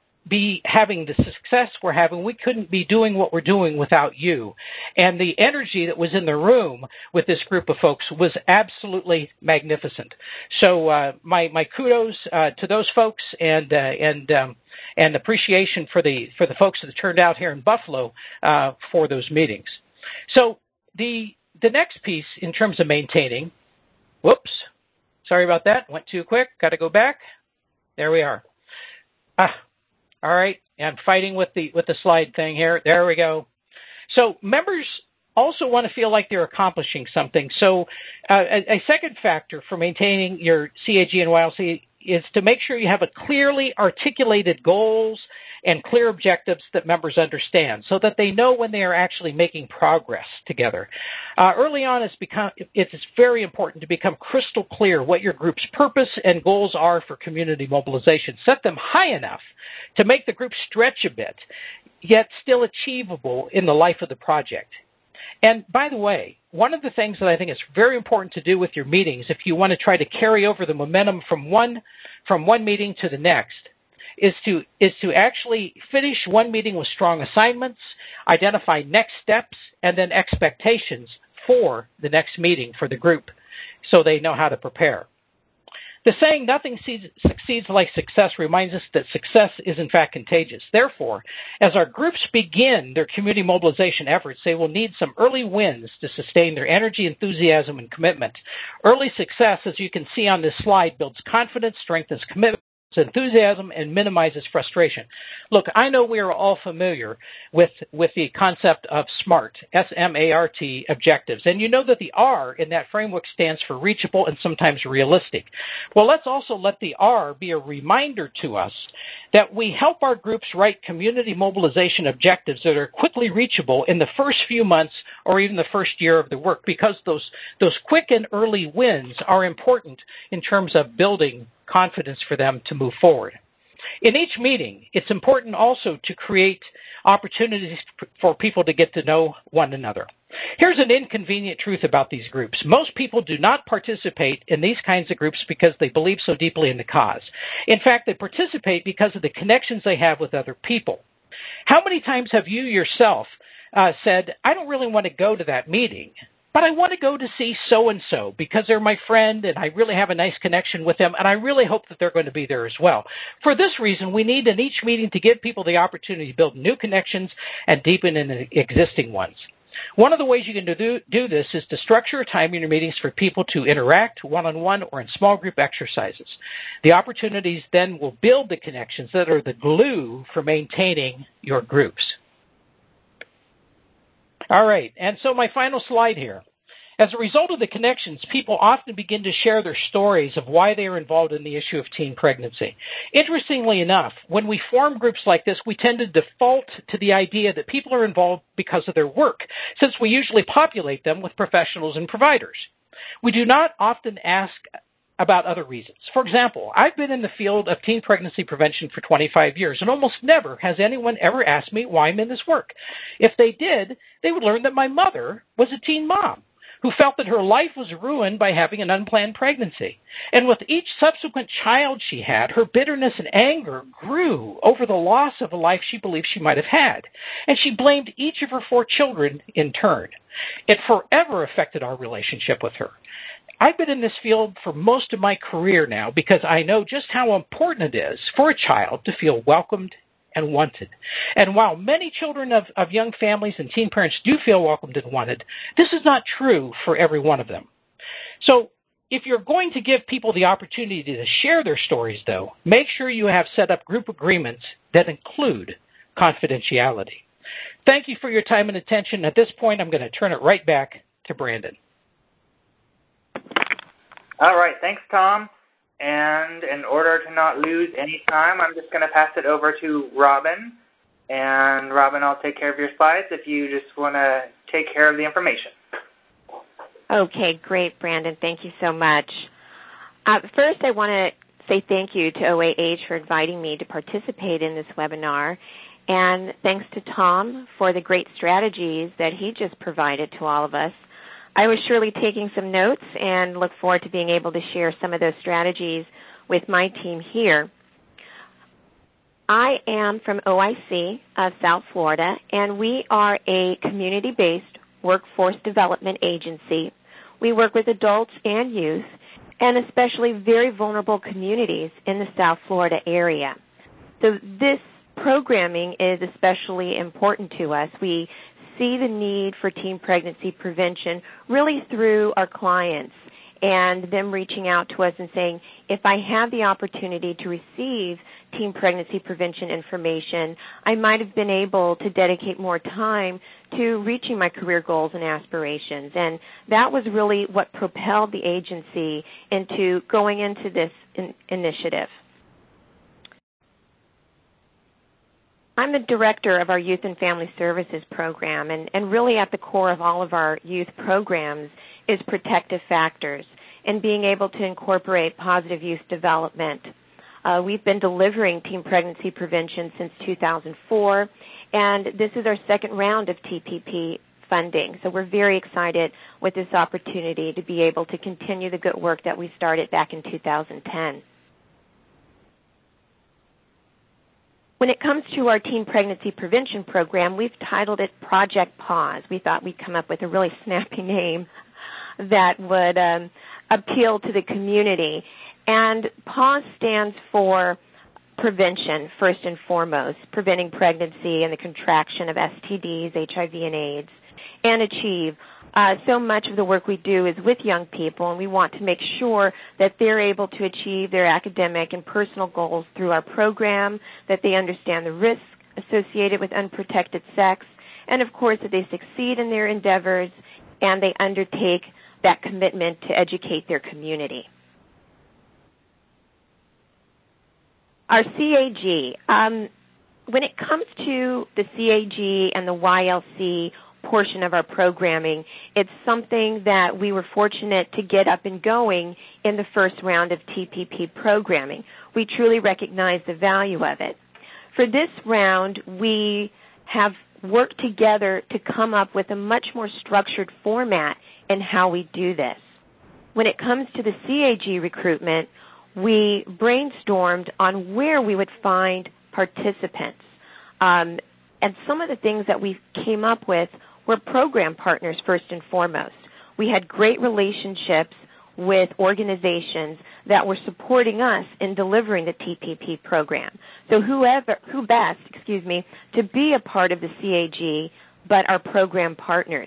be having the success we're having, we couldn't be doing what we're doing without you. And the energy that was in the room with this group of folks was absolutely magnificent. So uh, my my kudos uh, to those folks, and uh, and um, and appreciation for the for the folks that turned out here in Buffalo uh, for those meetings. So the the next piece in terms of maintaining, whoops, sorry about that, went too quick, got to go back. There we are. Ah. All right, I'm fighting with the with the slide thing here. There we go. So members also want to feel like they're accomplishing something. So uh, a, a second factor for maintaining your C A G and Y L C is to make sure you have a clearly articulated goals and clear objectives that members understand, so that they know when they are actually making progress together. Uh, early on, it's, become, it's very important to become crystal clear what your group's purpose and goals are for community mobilization. Set them high enough to make the group stretch a bit, yet still achievable in the life of the project. And by the way, one of the things that I think is very important to do with your meetings, if you want to try to carry over the momentum from one from one meeting to the next, is to is to actually finish one meeting with strong assignments, identify next steps, and then expectations for the next meeting for the group, so they know how to prepare. The saying, nothing succeeds like success, reminds us that success is in fact contagious. Therefore, as our groups begin their community mobilization efforts, they will need some early wins to sustain their energy, enthusiasm, and commitment. Early success, as you can see on this slide, builds confidence, strengthens commitment, enthusiasm, and minimizes frustration. Look, I know we are all familiar with, with the concept of SMART, S M A R T, objectives. And you know that the R in that framework stands for reachable and sometimes realistic. Well, let's also let the R be a reminder to us that we help our groups write community mobilization objectives that are quickly reachable in the first few months or even the first year of the work, because those, those quick and early wins are important in terms of building confidence for them to move forward. In each meeting, it's important also to create opportunities for people to get to know one another. Here's an inconvenient truth about these groups. Most people do not participate in these kinds of groups because they believe so deeply in the cause. In fact, they participate because of the connections they have with other people. How many times have you yourself uh, said, I don't really want to go to that meeting, but I want to go to see so-and-so because they're my friend and I really have a nice connection with them, and I really hope that they're going to be there as well. For this reason, we need in each meeting to give people the opportunity to build new connections and deepen in existing ones. One of the ways you can do, do this is to structure a time in your meetings for people to interact one-on-one or in small group exercises. The opportunities then will build the connections that are the glue for maintaining your groups. All right, and so my final slide here. As a result of the connections, people often begin to share their stories of why they are involved in the issue of teen pregnancy. Interestingly enough, when we form groups like this, we tend to default to the idea that people are involved because of their work, since we usually populate them with professionals and providers. We do not often ask about other reasons. For example, I've been in the field of teen pregnancy prevention for twenty-five years, and almost never has anyone ever asked me why I'm in this work. If they did, they would learn that my mother was a teen mom who felt that her life was ruined by having an unplanned pregnancy. And with each subsequent child she had, her bitterness and anger grew over the loss of a life she believed she might have had. And she blamed each of her four children in turn. It forever affected our relationship with her. I've been in this field for most of my career now because I know just how important it is for a child to feel welcomed and wanted. And while many children of, of young families and teen parents do feel welcomed and wanted, this is not true for every one of them. So if you're going to give people the opportunity to share their stories, though, make sure you have set up group agreements that include confidentiality. Thank you for your time and attention. At this point, I'm going to turn it right back to Brandon. All right. Thanks, Tom. And in order to not lose any time, I'm just going to pass it over to Robin. And Robin, I'll take care of your slides if you just want to take care of the information. Okay, great, Brandon. Thank you so much. Uh, first, I want to say thank you to O A H for inviting me to participate in this webinar. And thanks to Tom for the great strategies that he just provided to all of us. I was surely taking some notes and look forward to being able to share some of those strategies with my team here. I am from O I C of South Florida, and we are a community-based workforce development agency. We work with adults and youth, and especially very vulnerable communities in the South Florida area. So this programming is especially important to us. We see the need for teen pregnancy prevention really through our clients and them reaching out to us and saying, if I have the opportunity to receive teen pregnancy prevention information, I might have been able to dedicate more time to reaching my career goals and aspirations. And that was really what propelled the agency into going into this in- initiative. I'm the director of our Youth and Family Services program, and, and really at the core of all of our youth programs is protective factors and being able to incorporate positive youth development. Uh, we've been delivering teen pregnancy prevention since two thousand four, and this is our second round of T P P funding. So we're very excited with this opportunity to be able to continue the good work that we started back in two thousand ten. When it comes to our teen pregnancy prevention program, we've titled it Project Pause. We thought we'd come up with a really snappy name that would um, appeal to the community. And PAUSE stands for prevention, first and foremost, preventing pregnancy and the contraction of S T Ds, H I V and AIDS, and ACHIEVE. Uh, so much of the work we do is with young people, and we want to make sure that they're able to achieve their academic and personal goals through our program, that they understand the risks associated with unprotected sex, and, of course, that they succeed in their endeavors and they undertake that commitment to educate their community. Our C A G. Um, when it comes to the C A G and the Y L C portion of our programming, it's something that we were fortunate to get up and going in the first round of T P P programming. We truly recognize the value of it. For this round, we have worked together to come up with a much more structured format in how we do this. When it comes to the C A G recruitment, we brainstormed on where we would find participants. Um, and some of the things that we came up with were program partners first and foremost. We had great relationships with organizations that were supporting us in delivering the T P P program. So whoever, who best, excuse me, to be a part of the C A G but our program partners.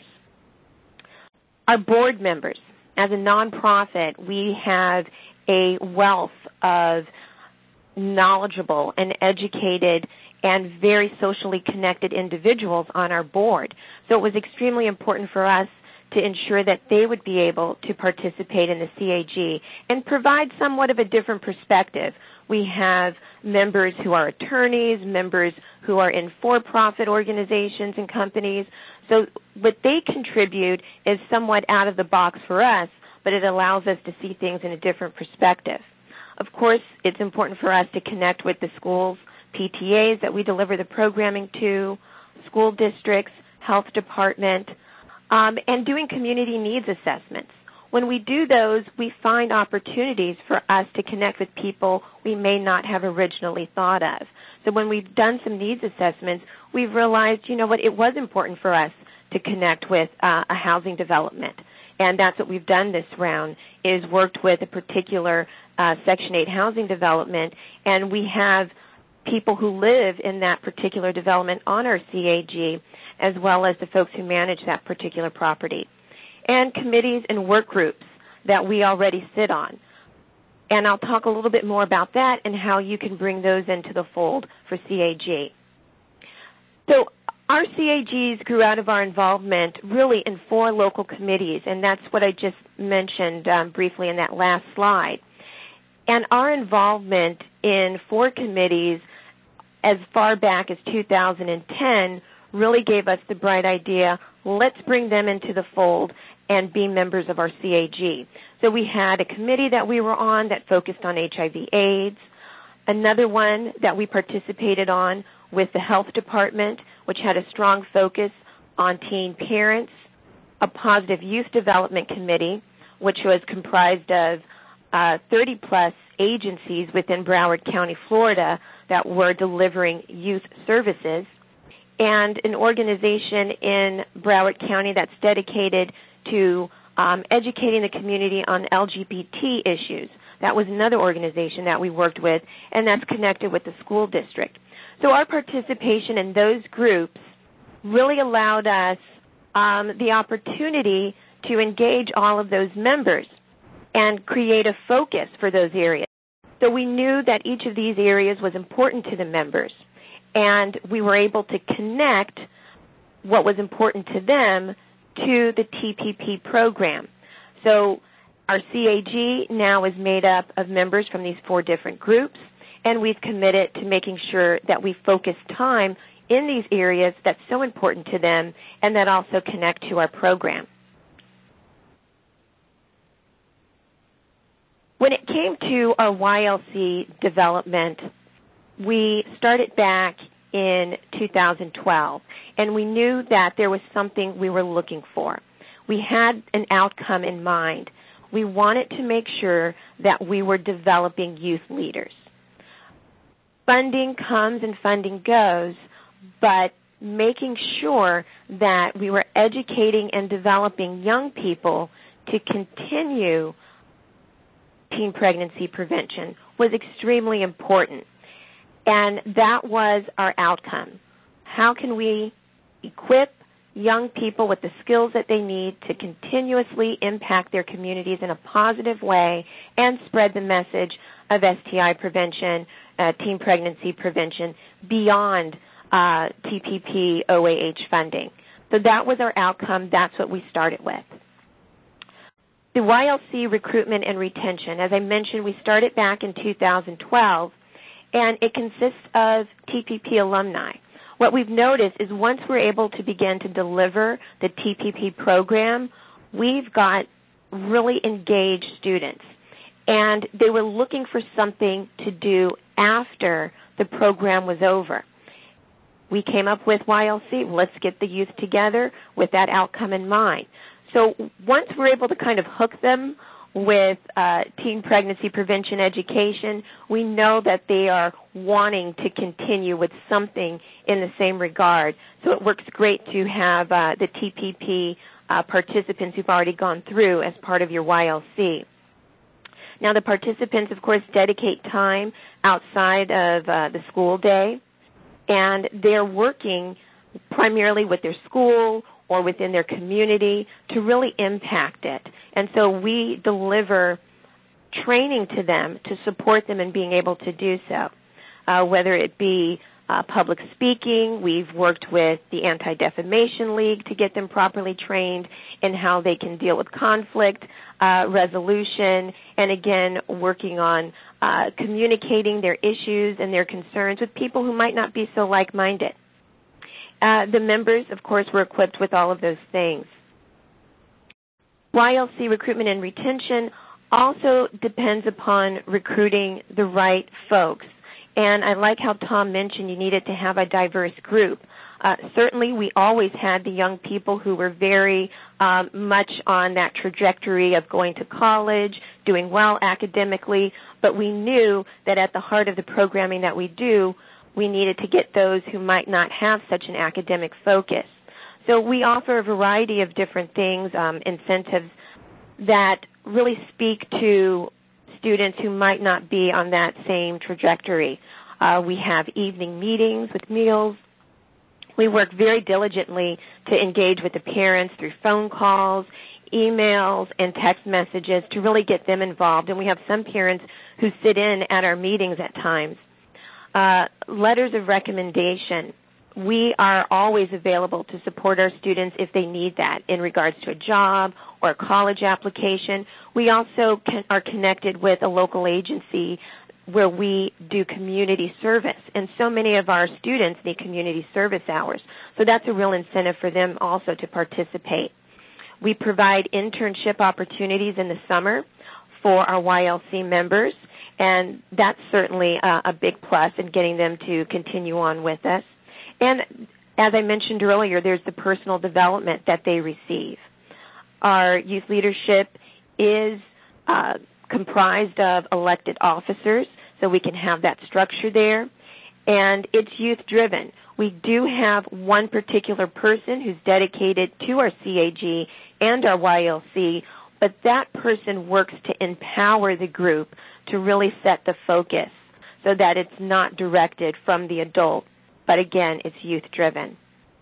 Our board members. As a nonprofit, we have a wealth of knowledgeable and educated and very socially connected individuals on our board. So it was extremely important for us to ensure that they would be able to participate in the C A G and provide somewhat of a different perspective. We have members who are attorneys, members who are in for-profit organizations and companies. So what they contribute is somewhat out of the box for us, but it allows us to see things in a different perspective. Of course, it's important for us to connect with the schools, P T As that we deliver the programming to, school districts, health department, um, and doing community needs assessments. When we do those, we find opportunities for us to connect with people we may not have originally thought of. So when we've done some needs assessments, we've realized, you know what, it was important for us to connect with uh, a housing development. And that's what we've done this round, is worked with a particular uh, Section eight housing development, and we have people who live in that particular development on our C A G, as well as the folks who manage that particular property. And committees and work groups that we already sit on. And I'll talk a little bit more about that and how you can bring those into the fold for C A G. So our C A Gs grew out of our involvement really in four local committees, and that's what I just mentioned um, briefly in that last slide. And our involvement in four committees as far back as two thousand ten really gave us the bright idea, let's bring them into the fold and be members of our C A G. So we had a committee that we were on that focused on H I V AIDS, another one that we participated on with the health department, which had a strong focus on teen parents, a positive youth development committee, which was comprised of uh, thirty plus agencies within Broward County, Florida, that were delivering youth services, and an organization in Broward County that's dedicated to um, educating the community on L G B T issues. That was another organization that we worked with, and that's connected with the school district. So our participation in those groups really allowed us um, the opportunity to engage all of those members and create a focus for those areas. So we knew that each of these areas was important to the members, and we were able to connect what was important to them to the T P P program. So our C A G now is made up of members from these four different groups, and we've committed to making sure that we focus time in these areas that's so important to them and that also connect to our program. When it came to our Y L C development, we started back in two thousand twelve, and we knew that there was something we were looking for. We had an outcome in mind. We wanted to make sure that we were developing youth leaders. Funding comes and funding goes, but making sure that we were educating and developing young people to continue teen pregnancy prevention was extremely important. And that was our outcome. How can we equip young people with the skills that they need to continuously impact their communities in a positive way and spread the message of S T I prevention, uh, teen pregnancy prevention beyond uh, T P P O A H funding? So that was our outcome. That's what we started with. The Y L C recruitment and retention, as I mentioned, we started back in two thousand twelve, and it consists of T P P alumni. What we've noticed is once we're able to begin to deliver the T P P program, we've got really engaged students, and they were looking for something to do after the program was over. We came up with Y L C, let's get the youth together with that outcome in mind. So once we're able to kind of hook them with uh, teen pregnancy prevention education, we know that they are wanting to continue with something in the same regard. So it works great to have uh, the T P P uh, participants who've already gone through as part of your Y L C. Now, the participants, of course, dedicate time outside of uh, the school day, and they're working primarily with their school or within their community, to really impact it. And so we deliver training to them to support them in being able to do so, uh, whether it be uh, public speaking. We've worked with the Anti-Defamation League to get them properly trained in how they can deal with conflict uh, resolution, and again, working on uh, communicating their issues and their concerns with people who might not be so like-minded. Uh, the members, of course, were equipped with all of those things. Y L C recruitment and retention also depends upon recruiting the right folks. And I like how Tom mentioned you needed to have a diverse group. Uh, certainly, we always had the young people who were very um, much on that trajectory of going to college, doing well academically, but we knew that at the heart of the programming that we do, we needed to get those who might not have such an academic focus. So we offer a variety of different things, um, incentives that really speak to students who might not be on that same trajectory. Uh, we have evening meetings with meals. We work very diligently to engage with the parents through phone calls, emails, and text messages to really get them involved. And we have some parents who sit in at our meetings at times. Uh, letters of recommendation. We are always available to support our students if they need that in regards to a job or a college application. We also can, are connected with a local agency where we do community service, and so many of our students need community service hours. So that's a real incentive for them also to participate. We provide internship opportunities in the summer for our Y L C members, and that's certainly a, a big plus in getting them to continue on with us. And as I mentioned earlier, there's the personal development that they receive. Our youth leadership is uh, comprised of elected officers, so we can have that structure there. And it's youth-driven. We do have one particular person who's dedicated to our C A G and our Y L C, but that person works to empower the group to really set the focus so that it's not directed from the adult, but again, it's youth-driven.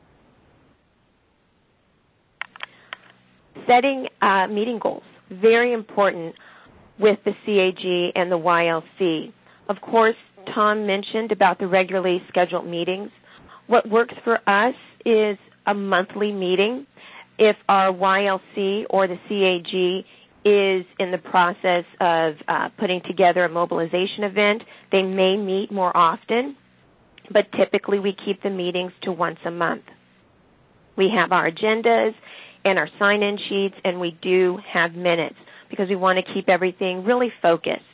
Setting uh, meeting goals, very important with the C A G and the Y L C. Of course, Tom mentioned about the regularly scheduled meetings. What works for us is a monthly meeting. If our Y L C or the C A G is in the process of uh, putting together a mobilization event, they may meet more often, but typically we keep the meetings to once a month. We have our agendas and our sign-in sheets, and we do have minutes because we want to keep everything really focused.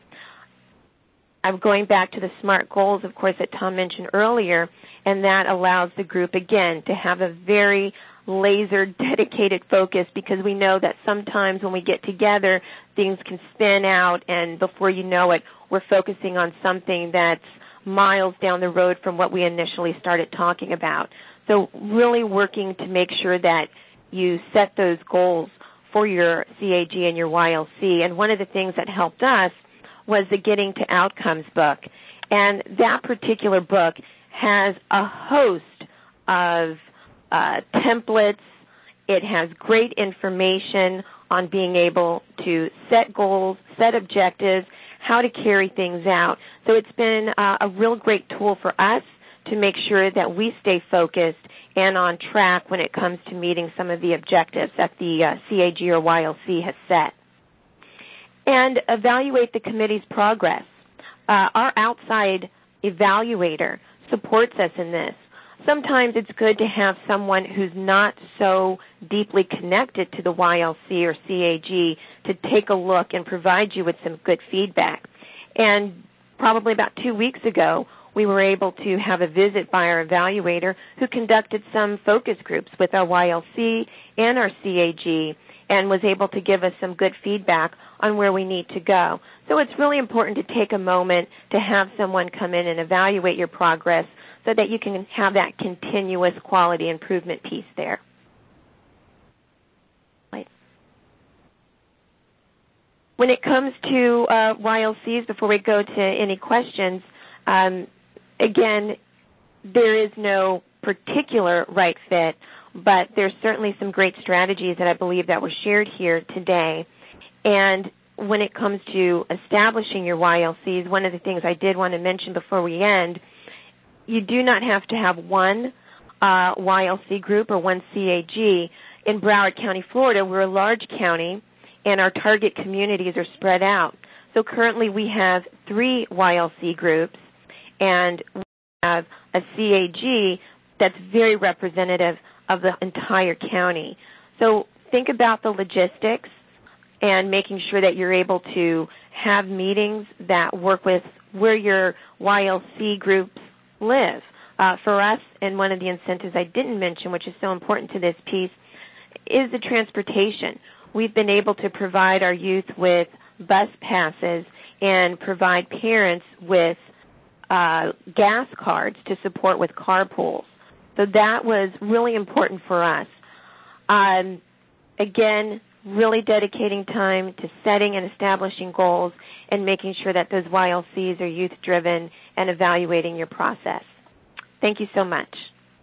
I'm going back to the SMART goals, of course, that Tom mentioned earlier, and that allows the group, again, to have a very laser dedicated focus, because we know that sometimes when we get together, things can spin out, and before you know it, we're focusing on something that's miles down the road from what we initially started talking about. So really working to make sure that you set those goals for your C A G and your Y L C. And one of the things that helped us was the Getting to Outcomes book. And that particular book has a host of uh, templates. It has great information on being able to set goals, set objectives, how to carry things out. So it's been uh, a real great tool for us to make sure that we stay focused and on track when it comes to meeting some of the objectives that the uh, C A G or Y L C has set. And evaluate the committee's progress. Uh, our outside evaluator supports us in this. Sometimes it's good to have someone who's not so deeply connected to the Y L C or C A G to take a look and provide you with some good feedback. And probably about two weeks ago, we were able to have a visit by our evaluator who conducted some focus groups with our Y L C and our C A G and was able to give us some good feedback on where we need to go. So it's really important to take a moment to have someone come in and evaluate your progress so that you can have that continuous quality improvement piece there. When it comes to uh, Y L Cs, before we go to any questions, um, again, there is no particular right fit, but there's certainly some great strategies that I believe that were shared here today. And when it comes to establishing your Y L Cs, one of the things I did want to mention before we end, you do not have to have one uh, Y L C group or one C A G. In Broward County, Florida, we're a large county, and our target communities are spread out. So currently we have three Y L C groups, and we have a C A G that's very representative of the entire county. So think about the logistics and making sure that you're able to have meetings that work with where your Y L C groups live. Uh, for us, and one of the incentives I didn't mention, which is so important to this piece, is the transportation. We've been able to provide our youth with bus passes and provide parents with uh, gas cards to support with carpools. So that was really important for us. Um, again, really dedicating time to setting and establishing goals and making sure that those Y L Cs are youth-driven and evaluating your process. Thank you so much.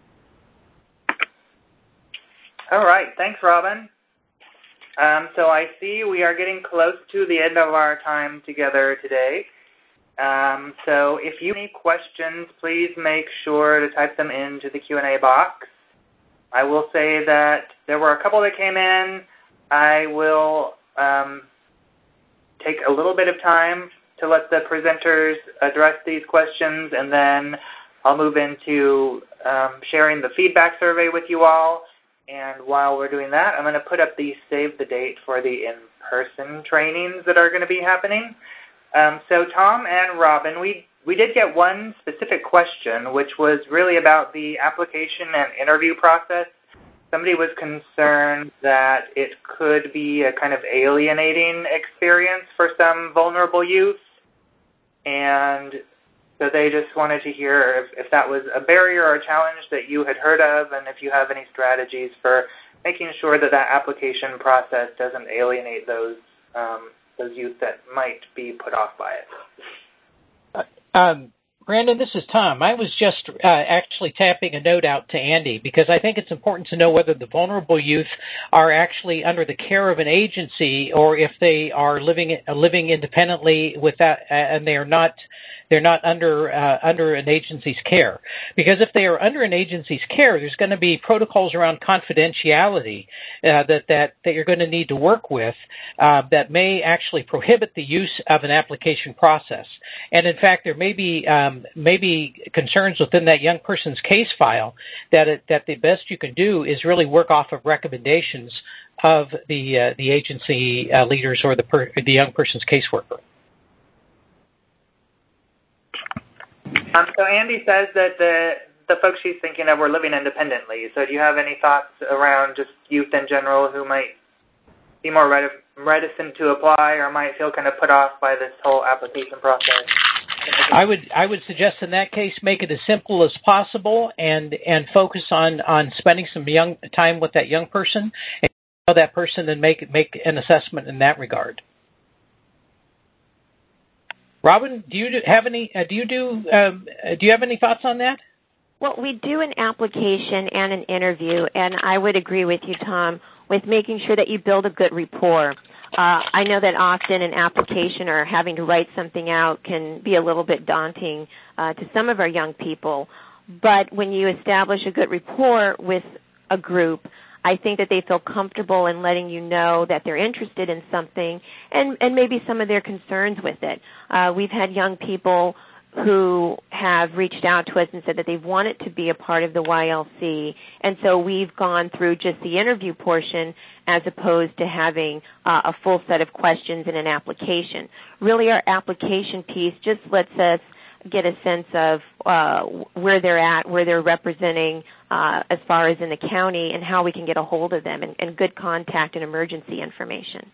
All right. Thanks, Robin. Um, so I see we are getting close to the end of our time together today. Um, so if you have any questions, please make sure to type them into the Q and A box. I will say that there were a couple that came in. I will um, take a little bit of time to let the presenters address these questions, and then I'll move into um, sharing the feedback survey with you all. And while we're doing that, I'm going to put up the save the date for the in-person trainings that are going to be happening. Um, so Tom and Robin, we, we did get one specific question, which was really about the application and interview process. Somebody was concerned that it could be a kind of alienating experience for some vulnerable youth. And so they just wanted to hear if, if that was a barrier or a challenge that you had heard of, and if you have any strategies for making sure that that application process doesn't alienate those um, those youth that might be put off by it. Uh, um, Brandon, this is Tom. I was just uh, actually tapping a note out to Andy because I think it's important to know whether the vulnerable youth are actually under the care of an agency or if they are living uh, living independently with that, uh, and they are not they're not under uh, under an agency's care. Because if they are under an agency's care, there's going to be protocols around confidentiality uh, that that that you're going to need to work with uh, that may actually prohibit the use of an application process. And in fact, there may be um, maybe concerns within that young person's case file that it, that the best you can do is really work off of recommendations of the uh, the agency uh, leaders or the per, the young person's caseworker. Um, so Andy says that the the folks she's thinking of were living independently. So do you have any thoughts around just youth in general who might be more reticent to apply or might feel kind of put off by this whole application process? I would I would suggest in that case make it as simple as possible and and focus on, on spending some young time with that young person and know that person and make make an assessment in that regard. Robin, do you have any uh, do you do um, do you have any thoughts on that? Well, we do an application and an interview, and I would agree with you, Tom, with making sure that you build a good rapport. Uh, I know that often an application or having to write something out can be a little bit daunting uh, to some of our young people, but when you establish a good rapport with a group, I think that they feel comfortable in letting you know that they're interested in something and, and maybe some of their concerns with it. Uh, we've had young people who have reached out to us and said that they wanted to be a part of the Y L C, and so we've gone through just the interview portion as opposed to having uh, a full set of questions in an application. Really, our application piece just lets us get a sense of uh, where they're at, where they're representing uh, as far as in the county, and how we can get a hold of them, and, and good contact and emergency information.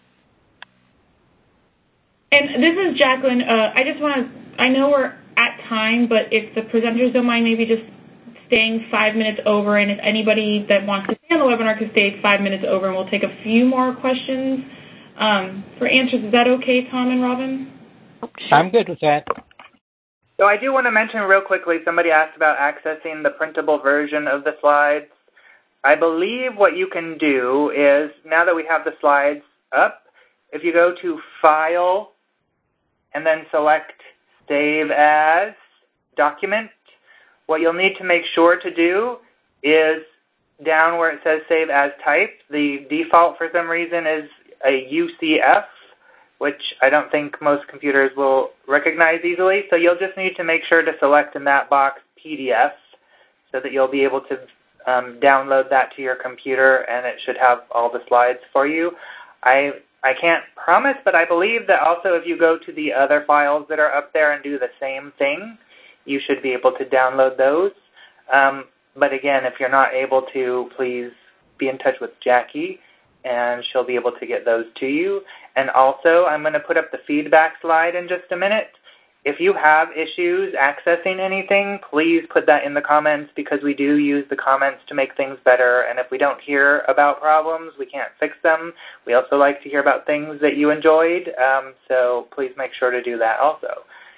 And this is Jacqueline. Uh, I just want to, I know we're at time, but if the presenters don't mind maybe just staying five minutes over, and if anybody that wants to stay on the webinar could stay five minutes over, and we'll take a few more questions um, for answers. Is that okay, Tom and Robin? I'm good with that. So I do want to mention real quickly, somebody asked about accessing the printable version of the slides. I believe what you can do is, now that we have the slides up, if you go to File and then select Save As Document, what you'll need to make sure to do is down where it says Save As Type, the default for some reason is a U C F, which I don't think most computers will recognize easily. So you'll just need to make sure to select in that box P D F so that you'll be able to um, download that to your computer, and it should have all the slides for you. I I can't promise, but I believe that also if you go to the other files that are up there and do the same thing, you should be able to download those. Um, but again, if you're not able to, please be in touch with Jackie, and she'll be able to get those to you. And also, I'm going to put up the feedback slide in just a minute. If you have issues accessing anything, please put that in the comments, because we do use the comments to make things better. And if we don't hear about problems, we can't fix them. We also like to hear about things that you enjoyed, um, so please make sure to do that also.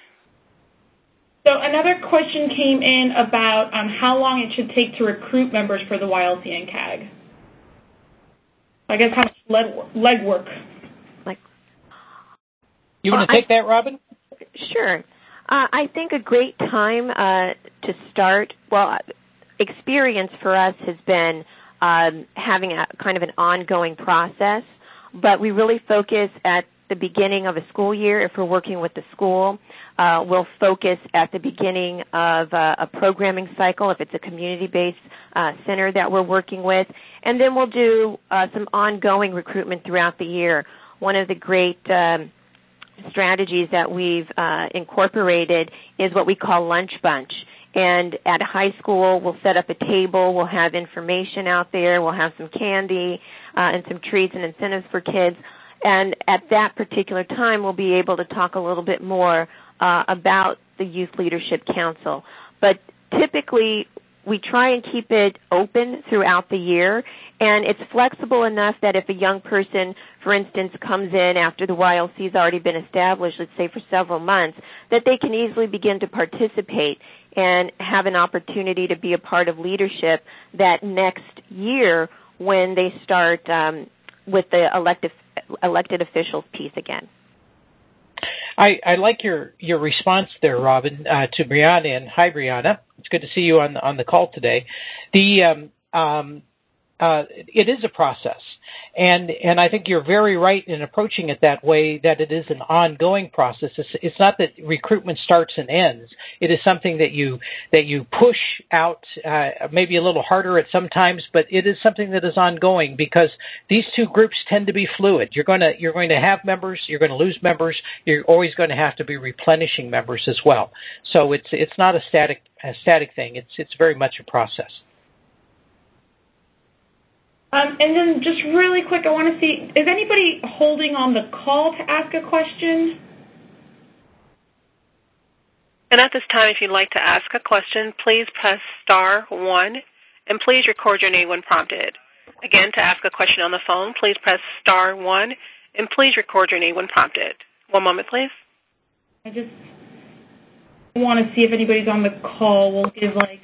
So another question came in about um, how long it should take to recruit members for the Y L C and C A G. I guess how much leg, leg work. Like, you want to uh, take I, that, Robin? Sure. Uh, I think a great time uh, to start, well, experience for us has been um, having a kind of an ongoing process, but we really focus at the beginning of a school year. If we're working with the school, uh, we'll focus at the beginning of uh, a programming cycle, if it's a community-based uh, center that we're working with, and then we'll do uh, some ongoing recruitment throughout the year. One of the great um, strategies that we've uh, incorporated is what we call Lunch Bunch. And at a high school, we'll set up a table, we'll have information out there, we'll have some candy uh, and some treats and incentives for kids. And at that particular time, we'll be able to talk a little bit more uh, about the Youth Leadership Council. But typically, we try and keep it open throughout the year, and it's flexible enough that if a young person, for instance, comes in after the Y L C has already been established, let's say for several months, that they can easily begin to participate and have an opportunity to be a part of leadership that next year when they start um, with the elected, elected officials piece again. I, I like your, your response there, Robin, uh, to Brianna. And hi, Brianna. It's good to see you on the, on the call today. The um, um, uh, it is a process, and and I think you're very right in approaching it that way. That it is an ongoing process. It's, it's not that recruitment starts and ends. It is something that you that you push out, uh, maybe a little harder at some times, but it is something that is ongoing because these two groups tend to be fluid. You're going to you're going to have members. You're going to lose members. You're always going to have to be replenishing members as well. So it's it's not a static a static thing. It's it's very much a process. Um, and then just really quick, I want to see, is anybody holding on the call to ask a question? And at this time, if you'd like to ask a question, please press star one, and please record your name when prompted. Again, to ask a question on the phone, please press star one, and please record your name when prompted. One moment, please. I just want to see if anybody's on the call. We'll give, like,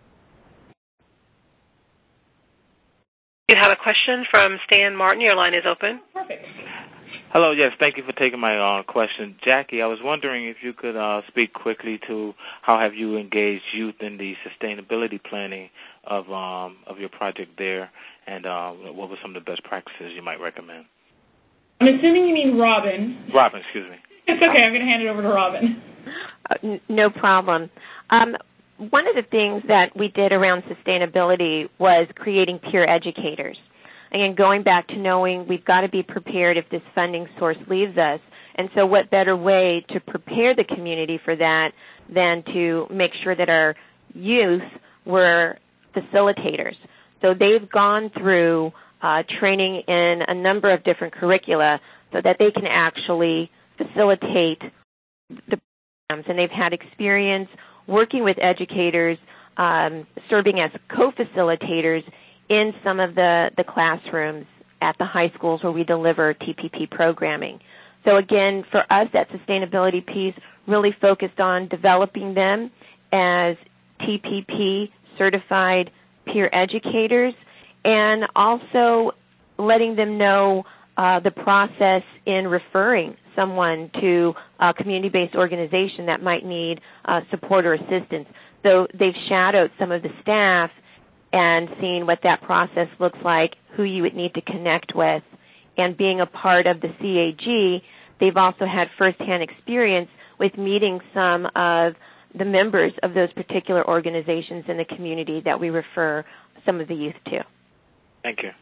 You have a question from Stan Martin. Your line is open. Perfect. Hello, yes, thank you for taking my uh, question. Jackie, I was wondering if you could uh, speak quickly to how have you engaged youth in the sustainability planning of um, of your project there, and uh, what were some of the best practices you might recommend? I'm assuming you mean Robin. Robin, excuse me. It's okay. I'm going to hand it over to Robin. Uh, n- no problem. Um, one of the things that we did around sustainability was creating peer educators. Again, going back to knowing we've got to be prepared if this funding source leaves us. And so what better way to prepare the community for that than to make sure that our youth were facilitators. So they've gone through uh, training in a number of different curricula so that they can actually facilitate the programs. And they've had experience working with educators, um, serving as co-facilitators in some of the, the classrooms at the high schools where we deliver T P P programming. So again, for us, that sustainability piece really focused on developing them as T P P certified peer educators, and also letting them know uh, the process in referring someone to a community-based organization that might need uh, support or assistance. So they've shadowed some of the staff and seen what that process looks like, who you would need to connect with. And being a part of the C A G, they've also had firsthand experience with meeting some of the members of those particular organizations in the community that we refer some of the youth to. Thank you.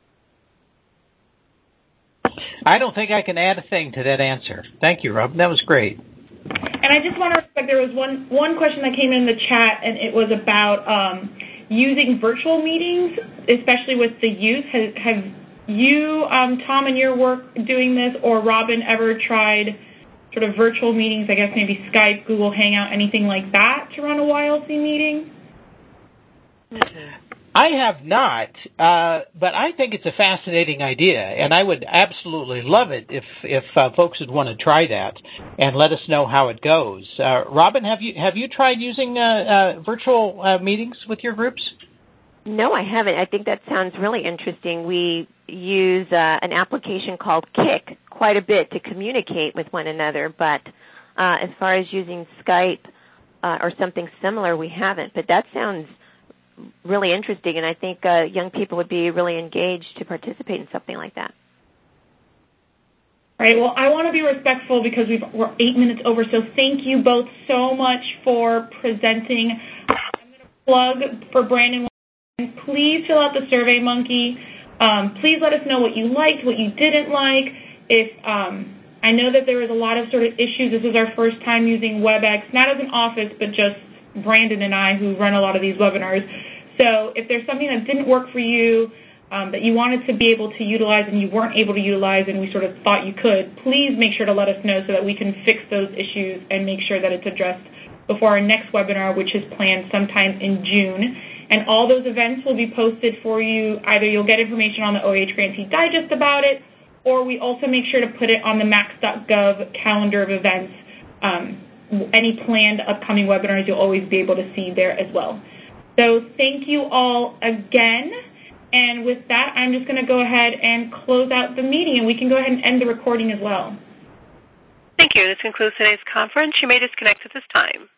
I don't think I can add a thing to that answer. Thank you, Rob. That was great. And I just want to respect, there was one, one question that came in the chat, and it was about um, using virtual meetings, especially with the youth. Have, have you, um, Tom, in your work doing this, or Robin, ever tried sort of virtual meetings, I guess maybe Skype, Google Hangout, anything like that to run a Y L C meeting? Mm-hmm. I have not, uh, but I think it's a fascinating idea, and I would absolutely love it if if uh, folks would want to try that and let us know how it goes. Uh, Robin, have you have you tried using uh, uh, virtual uh, meetings with your groups? No, I haven't. I think that sounds really interesting. We use uh, an application called Kik quite a bit to communicate with one another, but uh, as far as using Skype uh, or something similar, we haven't. But that sounds really interesting, and I think uh, young people would be really engaged to participate in something like that. All right, well, I want to be respectful because we've, we're eight minutes over, so thank you both so much for presenting. I'm going to plug for Brandon. Please fill out the Survey Monkey. Um, please let us know what you liked, what you didn't like. If um, I know that there was a lot of sort of issues. This is our first time using WebEx, not as an office, but just Brandon and I who run a lot of these webinars. So if there's something that didn't work for you, um, that you wanted to be able to utilize and you weren't able to utilize and we sort of thought you could, please make sure to let us know so that we can fix those issues and make sure that it's addressed before our next webinar, which is planned sometime in June. And all those events will be posted for you. Either you'll get information on the O H Grantee Digest about it, or we also make sure to put it on the max dot gov calendar of events. Um, any planned upcoming webinars, you'll always be able to see there as well. So thank you all again. And with that, I'm just going to go ahead and close out the meeting, and we can go ahead and end the recording as well. Thank you. This concludes today's conference. You may disconnect at this time.